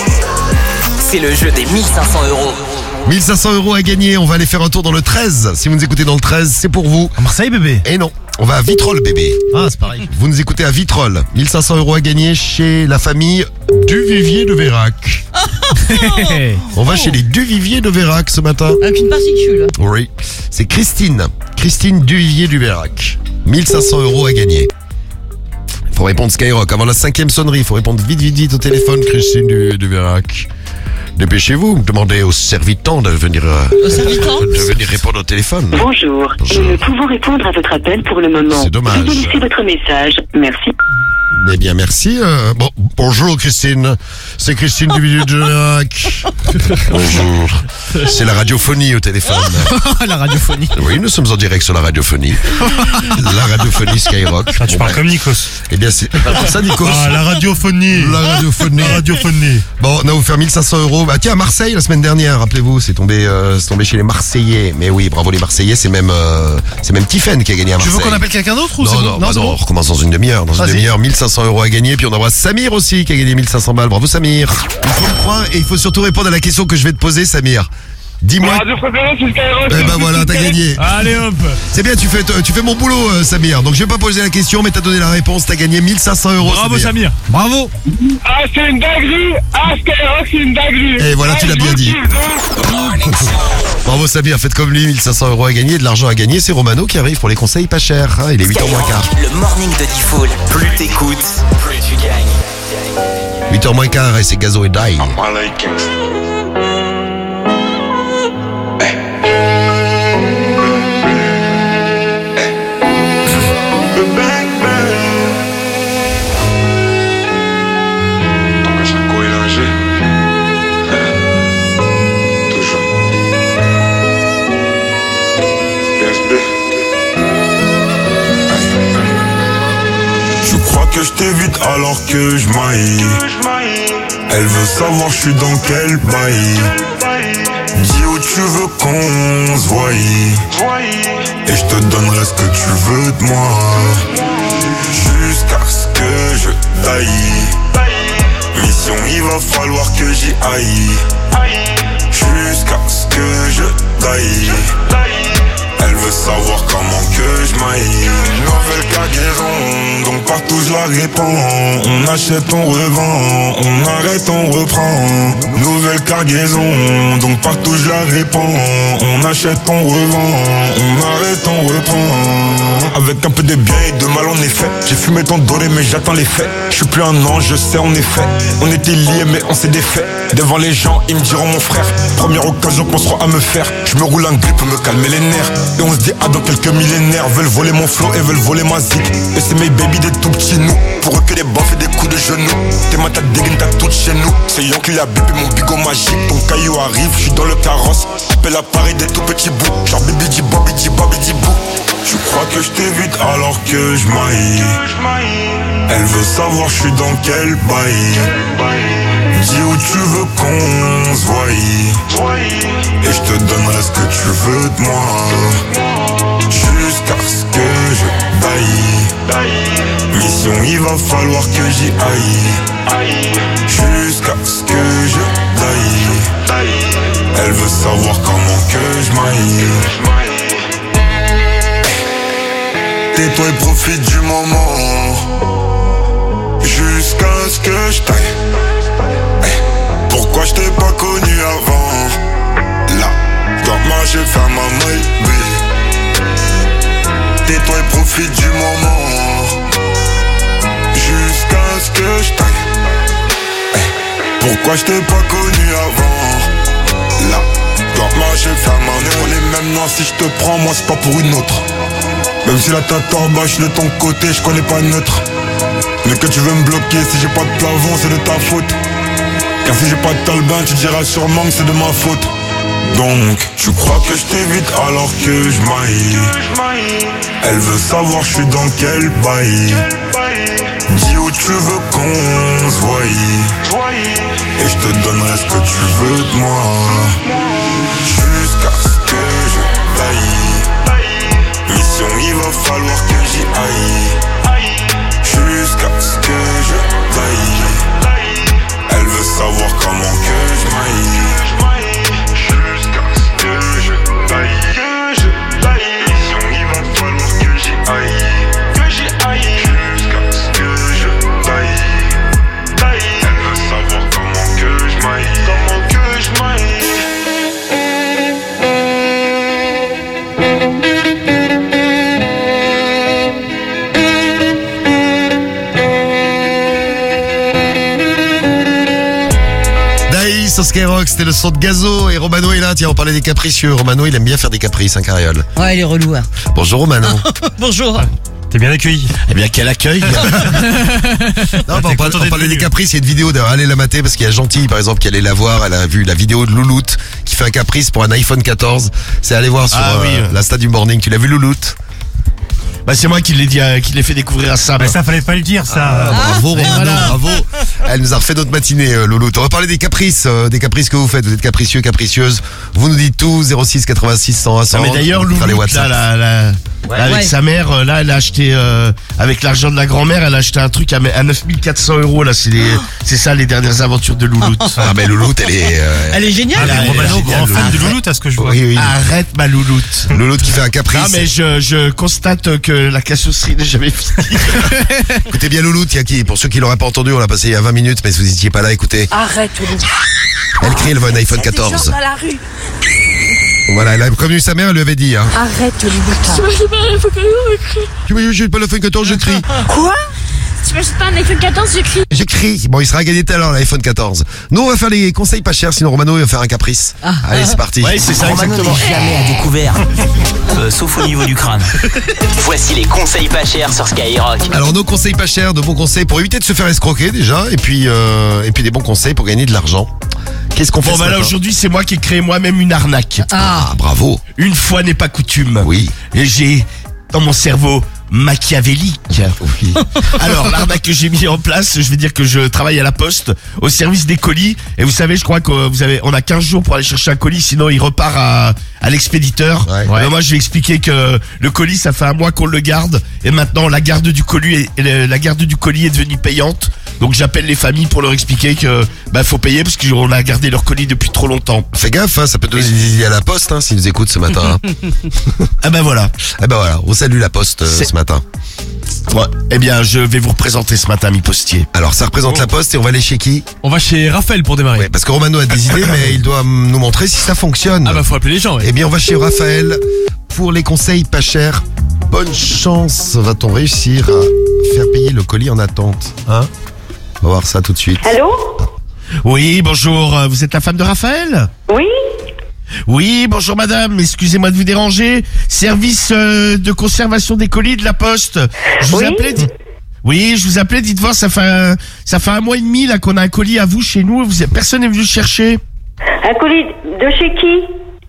C'est le jeu des 1500 €. 1500 € à gagner, on va aller faire un tour dans le 13. Si vous nous écoutez dans le 13, c'est pour vous. À Marseille bébé. Et non. On va à Vitrolles, bébé. Ah, c'est pareil. Vous nous écoutez à Vitrolles. 1500 € à gagner chez la famille Duvivier de Vérac. On va chez les Duvivier de Vérac ce matin. Avec une particule. Oui. C'est Christine. Christine Duvivier du Vérac. 1500 € à gagner. Faut répondre Skyrock. Avant la 5e sonnerie, faut répondre vite au téléphone, Christine du Vérac. Dépêchez-vous, demandez au servitant de venir, répondre au téléphone. Bonjour. Nous ne pouvons répondre à votre appel pour le moment. C'est dommage. Veuillez laisser votre message. Merci. Eh bien, merci. Bonjour Christine. C'est Christine du milieu de Vérac. Bonjour. C'est la radiophonie au téléphone. La radiophonie. Oui, nous sommes en direct sur la radiophonie. La radiophonie Skyrock. Ah, tu parles comme Nikos. Eh bien, c'est pas ça, Nikos. Ah, la radiophonie. La radiophonie. La radiophonie. Bon, on a offert 1500 €. Bah, tiens, à Marseille, la semaine dernière, rappelez-vous, c'est tombé chez les Marseillais. Mais oui, bravo les Marseillais, c'est même Tiffen qui a gagné à Marseille. Tu veux qu'on appelle quelqu'un d'autre ou c'est bon? Non, on recommence dans une demi-heure. Dans une demi-heure, 1500 € à gagner. Puis on embrasse Samir aussi qui a gagné 1500 balles. Bravo Samir. Il faut me croire et il faut surtout répondre à la question que je vais te poser, Samir. Dis-moi. Radio préférée, c'est Skyrock. Eh ben voilà, t'as gagné. Allez hop. C'est bien, tu fais mon boulot, Samir. Donc je vais pas poser la question, mais t'as donné la réponse. T'as gagné 1500 €. Bravo Samir. Bravo. Ah, c'est une dinguerie. Ah, Skyrock, c'est une dinguerie. Et voilà, tu l'as bien dit. Bravo Samir, faites comme lui, 1500 € à gagner. De l'argent à gagner, c'est Romano qui arrive pour les conseils pas chers. Hein, il est 8h moins quart. Le morning de Diffoul. Plus t'écoutes, plus tu gagnes. 8h moins quart et c'est Gazo et Dai. Que je t'évite alors que je maille. Elle veut savoir je suis dans quel bail. Dis où tu veux qu'on se voie. Et je te donnerai ce que tu veux de moi. Jusqu'à ce que je taille. Mission, il va falloir que j'y aille. Jusqu'à ce que je taille. Elle veut savoir comment que je maille. Nouvelle cargaison, donc partout je la répands. On achète, on revend, on arrête, on reprend. Nouvelle cargaison, donc partout je la répands. On achète, on revend, on arrête, on reprend. Avec un peu de bien et de mal en effet. J'ai fumé ton doré mais j'attends les faits. Je suis plus un ange, je sais en effet. On était liés mais on s'est défait. Devant les gens, ils me diront mon frère. Première occasion qu'on sera à me faire. Je me roule un grip pour me calmer les nerfs. Et on se dit dans quelques millénaires. Veulent voler mon flow et veulent voler ma zik. Et c'est mes baby des tout petits nous. Pour eux que des baffes et des coups de genoux. T'es ma tête dégaine, t'as tout chez nous. C'est Yon qui l'a bipé mon bigot magique. Ton caillou arrive, je suis dans le carrosse. Appelle à Paris des tout petits bouts. Genre baby di bobby di bou. Tu crois que je t'évite alors que je maille. Elle veut savoir je suis dans quel bail. Dis où tu veux qu'on se voie. Et je te donnerai ce que tu veux de moi. Jusqu'à ce que je taille. Mission, il va falloir que j'y aille. Jusqu'à ce que je taille. Elle veut savoir comment que je maille. Tais-toi et profite du moment. Jusqu'à ce que je taille. Pourquoi je t'ai pas connu avant? Là, quand moi je fais ma maille. Tais-toi et profite du moment. Jusqu'à ce que je taille. Pourquoi je t'ai pas connu avant? Là, quand moi je fais ma maille. On est même noirs, si je te prends, moi c'est pas pour une autre. Même si la tête en bas, je suis de ton côté, je connais pas neutre. Mais que tu veux me bloquer, si j'ai pas de plafond, c'est de ta faute. Car si j'ai pas de talbin, tu diras sûrement que c'est de ma faute. Donc, tu crois que je t'évite alors que je maille. Elle veut savoir je suis dans quel bail. Dis où tu veux qu'on se voie. Et je te donnerai ce que tu veux de moi. Jusqu'à ce que je taille. Mission, il va falloir que j'y aille. Jusqu'à ce que je taille. Elle veut savoir comment que je maille. Jusqu'à ce que je taille. Mission, il va falloir que j'y aille. sur Skyrock, c'était le son de Gazo et Romano est là. Tiens, on parlait des capricieux. Romano, il aime bien faire des caprices, hein, Carriole. Ouais, il est relou. Hein. Bonjour Romano. Bonjour. T'es bien accueilli. Eh bien, quel accueil. Non, on parlait des caprices, il y a une vidéo d'ailleurs, allez la mater parce qu'il y a Gentil par exemple qui allait la voir, elle a vu la vidéo de Louloute qui fait un caprice pour un iPhone 14. C'est aller voir sur l'Insta du Morning. Tu l'as vu Louloute? Bah c'est moi qui l'ai fait découvrir à Sam. Bah ça fallait pas le dire ça. Bravo Romano, bravo. Elle nous a refait notre matinée Louloute. On va parler des caprices que vous faites. Vous êtes capricieux, capricieuse. Vous nous dites tout, 06 86 100 100. Mais d'ailleurs Louloute là, avec sa mère, là elle a acheté avec l'argent de la grand-mère, elle a acheté un truc à 9400 €. Là c'est ça les dernières aventures de Louloute. Ah mais Louloute elle est géniale. Romano, grand fan de Louloute à ce que je vois. Oui. Arrête ma Louloute. Louloute qui fait un caprice. Non mais je constate que la cassosserie n'est jamais finie. Écoutez bien Louloute, pour ceux qui l'auraient pas entendu, on l'a passé il y a 20 minutes, mais si vous n'étiez pas là, écoutez. Arrête Louloute. Elle crie, elle veut un iPhone 14. Dans la rue. Voilà, elle a prévenu sa mère, elle lui avait dit. Hein. Arrête Louloute. Tu m'imagines pas l'iPhone 14, je crie. Quoi? Tu m'achètes pas un iPhone 14, je crie. Je crie. Bon, il sera gagné tout à l'heure l'iPhone 14. Nous, on va faire les conseils pas chers, sinon Romano il va faire un caprice. Allez, c'est parti. Ouais, c'est ça Romano exactement. n'est jamais à découvert. Sauf au niveau du crâne. Voici les conseils pas chers sur Skyrock. Alors, nos conseils pas chers, de bons conseils pour éviter de se faire escroquer déjà, et puis des bons conseils pour gagner de l'argent. Qu'est-ce qu'on fait Bon bah là aujourd'hui c'est moi qui ai créé moi-même une arnaque. Ah, bravo. Une fois n'est pas coutume. Oui. Et j'ai dans mon cerveau machiavélique. Oui. Alors l'arnaque que j'ai mis en place, je vais dire que je travaille à la poste au service des colis et vous savez je crois que on a 15 jours pour aller chercher un colis sinon il repart à l'expéditeur. Ouais. Alors moi je vais expliquer que le colis ça fait un mois qu'on le garde et maintenant la garde du colis est devenue payante. Donc j'appelle les familles pour leur expliquer que faut payer parce qu'on a gardé leur colis depuis trop longtemps. Fais gaffe, hein, ça peut donner des idées à la poste s'ils nous écoutent ce matin. Hein. Ah ben voilà. On salue la poste ce matin. Ouais. Eh bien je vais vous représenter ce matin mi postier. Alors ça représente la poste et on va aller chez qui? On va chez Raphaël pour démarrer. Ouais, parce que Romano a des idées mais il doit nous montrer si ça fonctionne. Ah bah faut appeler les gens. Ouais. Eh bien on va chez Raphaël pour les conseils pas chers. Bonne chance, va-t-on réussir à faire payer le colis en attente, hein? On va voir ça tout de suite. Allô? Oui, bonjour, vous êtes la femme de Raphaël? Oui? Oui, bonjour madame, excusez-moi de vous déranger. Service de conservation des colis de la poste. Je vous appelais. Oui, je vous appelais, dites voir, ça fait un mois et demi là qu'on a un colis à vous chez nous, personne n'est venu le chercher. Un colis de chez qui?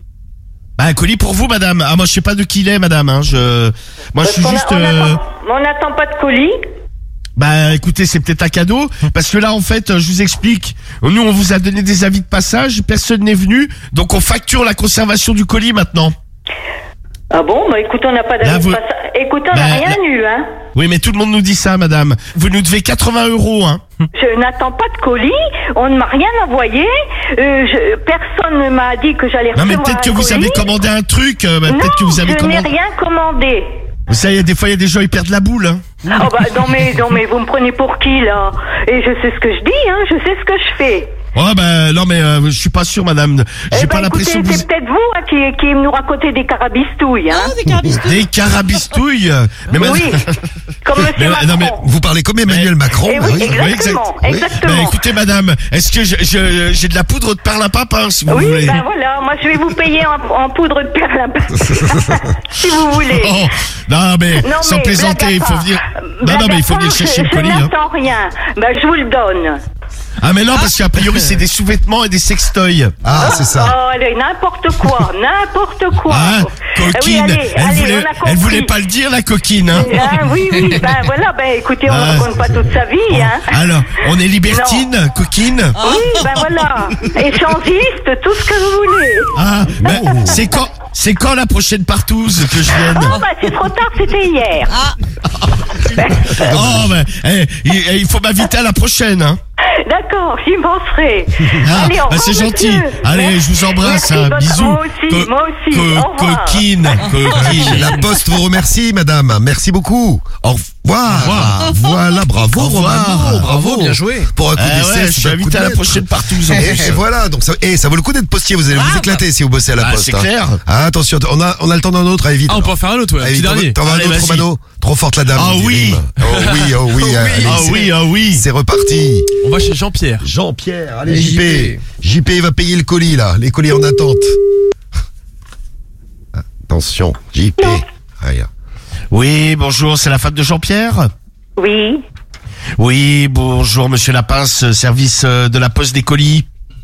Un colis pour vous madame. Ah moi je sais pas de qui il est madame, hein. Moi je suis juste On n'attend pas de colis. Bah écoutez, c'est peut-être un cadeau, parce que là en fait, je vous explique, nous on vous a donné des avis de passage, personne n'est venu, donc on facture la conservation du colis maintenant. Ah bon, bah écoute, on n'a pas d'avis de passage. Écoute, on n'a rien eu, hein. Oui, mais tout le monde nous dit ça, madame. Vous nous devez 80 €, hein. Je n'attends pas de colis, on ne m'a rien envoyé, personne ne m'a dit que j'allais recevoir un colis. Non mais peut-être que vous avez commandé un truc, peut-être que vous avez commandé... je n'ai rien commandé. Vous savez, des fois il y a des gens, ils perdent la boule, hein. Oh bah non mais vous me prenez pour qui là? Et je sais ce que je dis, hein, je sais ce que je fais. Ouais bah non mais je suis pas sûr madame, j'ai pas l'impression que c'est peut-être vous hein, qui nous racontez des carabistouilles, hein. Ah, des carabistouilles. Des carabistouilles. Mais oui, comme monsieur Macron. Non mais vous parlez comme Emmanuel Macron. Oui, exactement. Bah, écoutez madame, est-ce que j'ai de la poudre de perlimpinpin si vous voulez? Oui, ben voilà, moi je vais vous payer en poudre de perlimpinpin si vous voulez. Oh, non mais sans plaisanter, il faut venir. Non mais il faut venir chercher le colis. Je n'attends rien, ben je vous le donne. Ah mais non parce qu'a priori c'est des sous-vêtements et des sextoys. Ah c'est ça. Oh allez, n'importe quoi. Ah, coquine, oui, elle voulait pas le dire la coquine hein. Ah, oui, ben voilà, écoutez, on ne raconte pas toute sa vie hein. Alors, on est libertine, coquine. Oui, ben voilà. Échangiste, tout ce que vous voulez. Ah, ben c'est quand la prochaine partouze que je vienne? Oh c'est trop tard, c'était hier. Oh il faut m'inviter à la prochaine hein. D'accord, j'y penserai. Allez, c'est gentil. Allez, je vous embrasse. Hein. Bisous. Moi aussi. Coquine. La poste vous remercie, madame. Merci beaucoup. Au revoir. Voilà, bravo Romano, bravo, bien joué. Pour un coup d'essai, je suis invité à la prochaine partie. Et voilà, donc ça vaut le coup d'être postier, vous allez vous éclater si vous bossez à la poste. C'est clair. Attention, on a le temps d'un autre, allez vite. On peut en faire un autre, ouais. Allez, Petit dernier. T'en vas un Allez, autre, vas-y. Romano. Trop forte la dame. Ah on oui. dit. Oh oui. Allez, oui. c'est reparti. On va chez Jean-Pierre. Jean-Pierre, allez JP. JP va payer le colis là, les colis en attente. Attention, JP. Allez. Oui, bonjour, c'est la femme de Jean-Pierre. Oui. Oui, bonjour, monsieur Lapince, service de la poste des colis.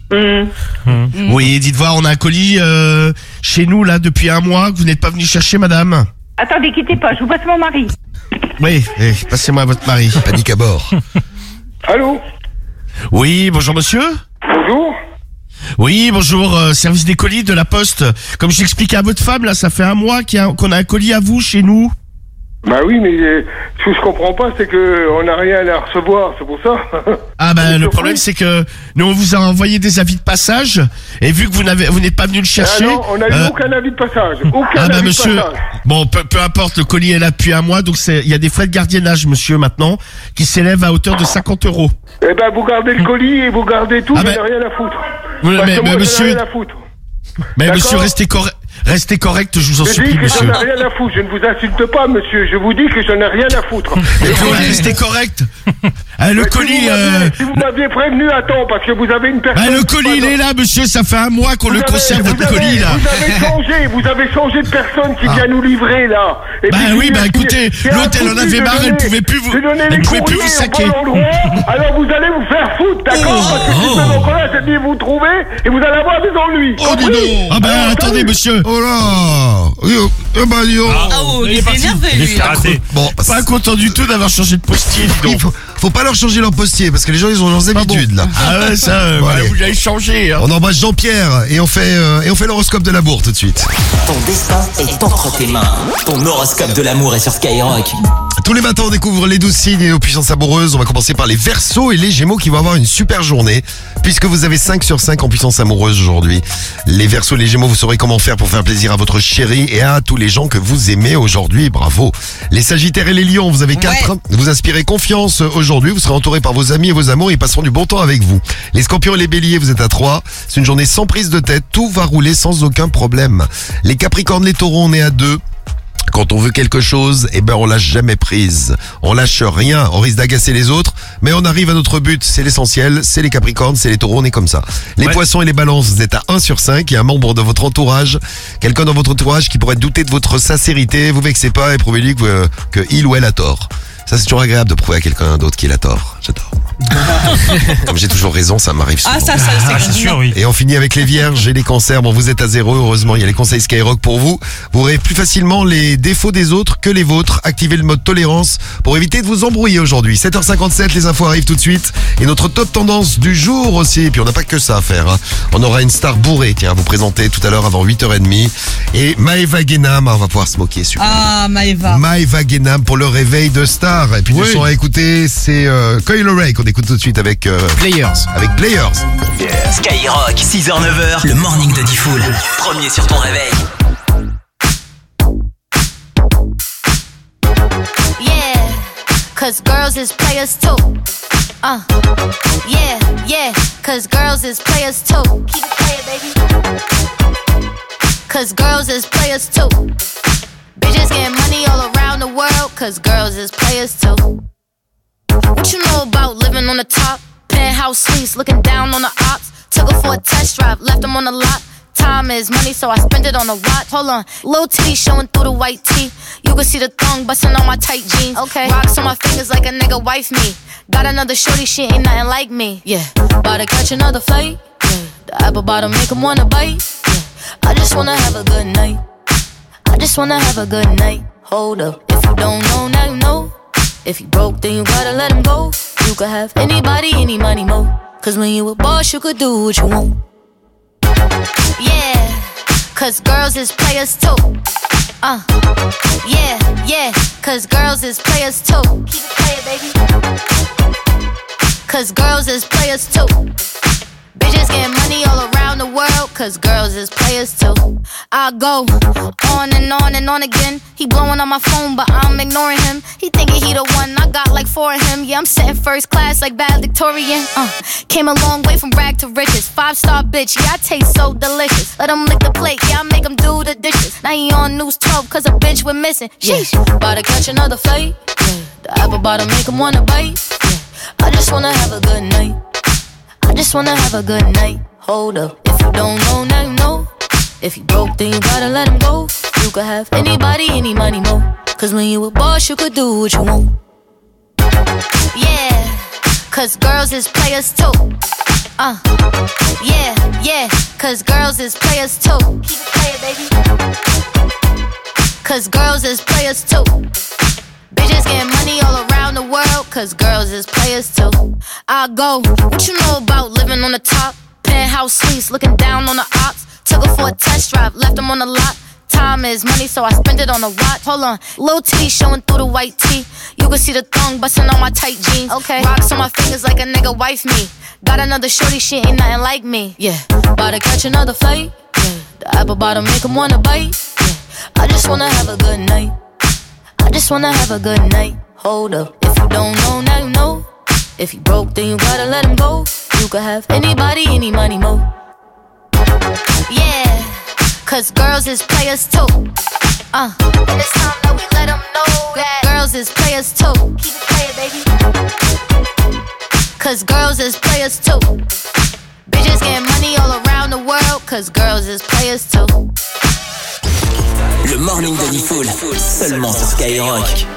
Oui, dites voir, on a un colis chez nous là depuis un mois que vous n'êtes pas venu chercher, madame. Attendez, quittez pas, je vous passe mon mari. Oui, passez-moi votre mari. Panique à bord. Allô? Oui, bonjour monsieur. Bonjour. Oui, bonjour, service des colis de la poste. Comme je l'expliquais à votre femme, là, ça fait un mois qu'on a un colis à vous chez nous. Bah oui, mais ce que je comprends pas, c'est que on n'a rien à recevoir, c'est pour ça. Ah ben le problème c'est que nous on vous a envoyé des avis de passage et vu que vous n'êtes pas venu le chercher. Ah non, on n'a eu aucun avis de passage. Aucun avis monsieur, de passage. bon peu importe, le colis est là depuis un mois, donc il y a des frais de gardiennage monsieur maintenant qui s'élèvent à hauteur de 50 €. Eh ben vous gardez le colis et vous gardez tout, j'en ai rien à foutre. Oui, Parce mais que moi, monsieur, j'en ai rien à foutre. mais D'accord. monsieur restez correct, je vous en Je supplie dis que monsieur. j'en ai rien à foutre, je ne vous insulte pas monsieur, je vous dis que j'en ai rien à foutre. Mais restez correct. Le colis. Si vous m'aviez prévenu à temps, parce que vous avez une personne. Le colis il est là monsieur, ça fait un mois qu'on le conserve votre colis là. Vous avez changé de personne qui vient nous livrer là. Et puis, écoutez, l'autre elle en avait marre, elle pouvait plus vous saquer. Alors vous allez vous faire foutre, d'accord? Parce que si ce moment-là, c'est bien vous trouver et vous allez avoir des ennuis. Oh dis donc. Ah ben attendez monsieur. Oh là. Il est énervé lui. Bon, pas content du tout d'avoir changé de postier, dis donc. Faut pas leur changer leur postier parce que les gens ils ont leurs habitudes là. Ah ouais ça, vous avez changé. Hein. On embrasse Jean-Pierre et on fait l'horoscope de l'amour tout de suite. Ton destin est entre tes mains. Ton horoscope de l'amour est sur Skyrock. Tous les matins on découvre les 12 signes et nos puissances amoureuses. On va commencer par les Verseaux et les Gémeaux qui vont avoir une super journée puisque vous avez 5 sur 5 en puissance amoureuse aujourd'hui. Les Verseaux et les Gémeaux, vous saurez comment faire pour faire plaisir à votre chéri et à tous les gens que vous aimez aujourd'hui. Bravo. Les Sagittaires et les Lions, vous avez 4. Vous inspirez confiance aujourd'hui. Vous serez entouré par vos amis et vos amours. Ils passeront du bon temps avec vous. Les Scorpions et les Béliers, vous êtes à 3. C'est une journée sans prise de tête. Tout va rouler sans aucun problème. Les Capricornes, les Taureaux, on est à 2. Quand on veut quelque chose, on lâche jamais prise. On lâche rien, on risque d'agacer les autres, mais on arrive à notre but. C'est l'essentiel, c'est les Capricornes, c'est les Taureaux, on est comme ça. Les Poissons et les Balances, vous êtes à 1 sur 5. Il y a un membre de votre entourage, quelqu'un dans votre entourage qui pourrait douter de votre sincérité. Vous vexez pas et prouvez-lui que il ou elle a tort. Ça, c'est toujours agréable de prouver à quelqu'un d'autre qu'il a tort. J'adore. Comme j'ai toujours raison, ça m'arrive souvent. C'est sûr, oui. Et on finit avec les Vierges et les Cancers. Bon, vous êtes à 0, heureusement, il y a les conseils Skyrock pour vous. Vous verrez plus facilement les défauts des autres que les vôtres. Activez le mode tolérance pour éviter de vous embrouiller aujourd'hui. 7h57, les infos arrivent tout de suite. Et notre top tendance du jour aussi. Et puis on n'a pas que ça à faire. Hein. On aura une star bourrée, tiens, à vous présenter tout à l'heure avant 8h30. Et Maëva Guénam, on va pouvoir se moquer, super. Ah, Maëva. Maëva Guénam pour le réveil de star. Et puis le son à écouter, c'est Coil Ray qu'on écoute tout de suite avec Players. Avec Players. Skyrock, 6h-9h, le morning de Diffoul. Premier sur ton réveil. Yeah, cause girls is players too. Yeah, cause girls is players too. Keep it playing, baby. Cause girls is players too. Bitches getting money all around the world, cause girls is players too. What you know about living on the top? Penthouse suites, looking down on the ops. Took her for a test drive, left them on the lot. Time is money, so I spend it on a watch. Hold on, little titty showing through the white tee. You can see the thong bustin' on my tight jeans. Okay, rocks on my fingers like a nigga wife me. Got another shorty, she ain't nothing like me. Yeah, about to catch another flight. Yeah, the apple bottom make 'em wanna bite. Yeah, I just wanna have a good night. I just wanna have a good night. Hold up, if you don't know, now you know. If you broke, then you gotta let him go. You could have anybody, any money, mo. Cause when you a boss, you could do what you want. Yeah, cause girls is players too. Yeah, cause girls is players too. Keep it playing, baby. Cause girls is players too. Bitches getting money all around the world, cause girls is players too. I go on and on and on again. He blowing on my phone, but I'm ignoring him. He thinking he the one, I got like 4 of him. Yeah, I'm sitting first class like valedictorian. Came a long way from rag to riches. 5-star bitch, yeah, I taste so delicious. Let him lick the plate, yeah, I make him do the dishes. Now he on News 12, cause a bitch we're missing. Sheesh, about to catch another fight. The apple bottom make him wanna bite. I just wanna have a good night. I just wanna have a good night. Hold up, if you don't know, now you know. If you broke, then you gotta let him go. You could have anybody, any money, mo. Cause when you a boss, you could do what you want. Yeah, cause girls is players too. Yeah, cause girls is players too. Keep it playing, baby. Cause girls is players too. Bitches getting money all around the world, cause girls is players too. I go, what you know about living on the top? Penthouse suites, looking down on the ops. Took her for a test drive, left them on the lot. Time is money, so I spend it on a watch. Hold on, little titty showing through the white tee. You can see the thong busting on my tight jeans. Okay, rocks on my fingers like a nigga wife me. Got another shorty, she ain't nothing like me. Yeah, about to catch another fight. Yeah, the apple bottom make him wanna bite. Yeah, I just wanna have a good night. I just wanna have a good night. Hold up, if you don't know, now you know. If you broke, then you gotta let him go. You could have anybody, any money, mo. Yeah, cause girls is players too. And it's time that we let them know that girls is players too. Keep it playing, baby. Cause girls is players too. Bitches getting money all around the world, cause girls is players too. Le morning de Diffoul, seulement sur Skyrock.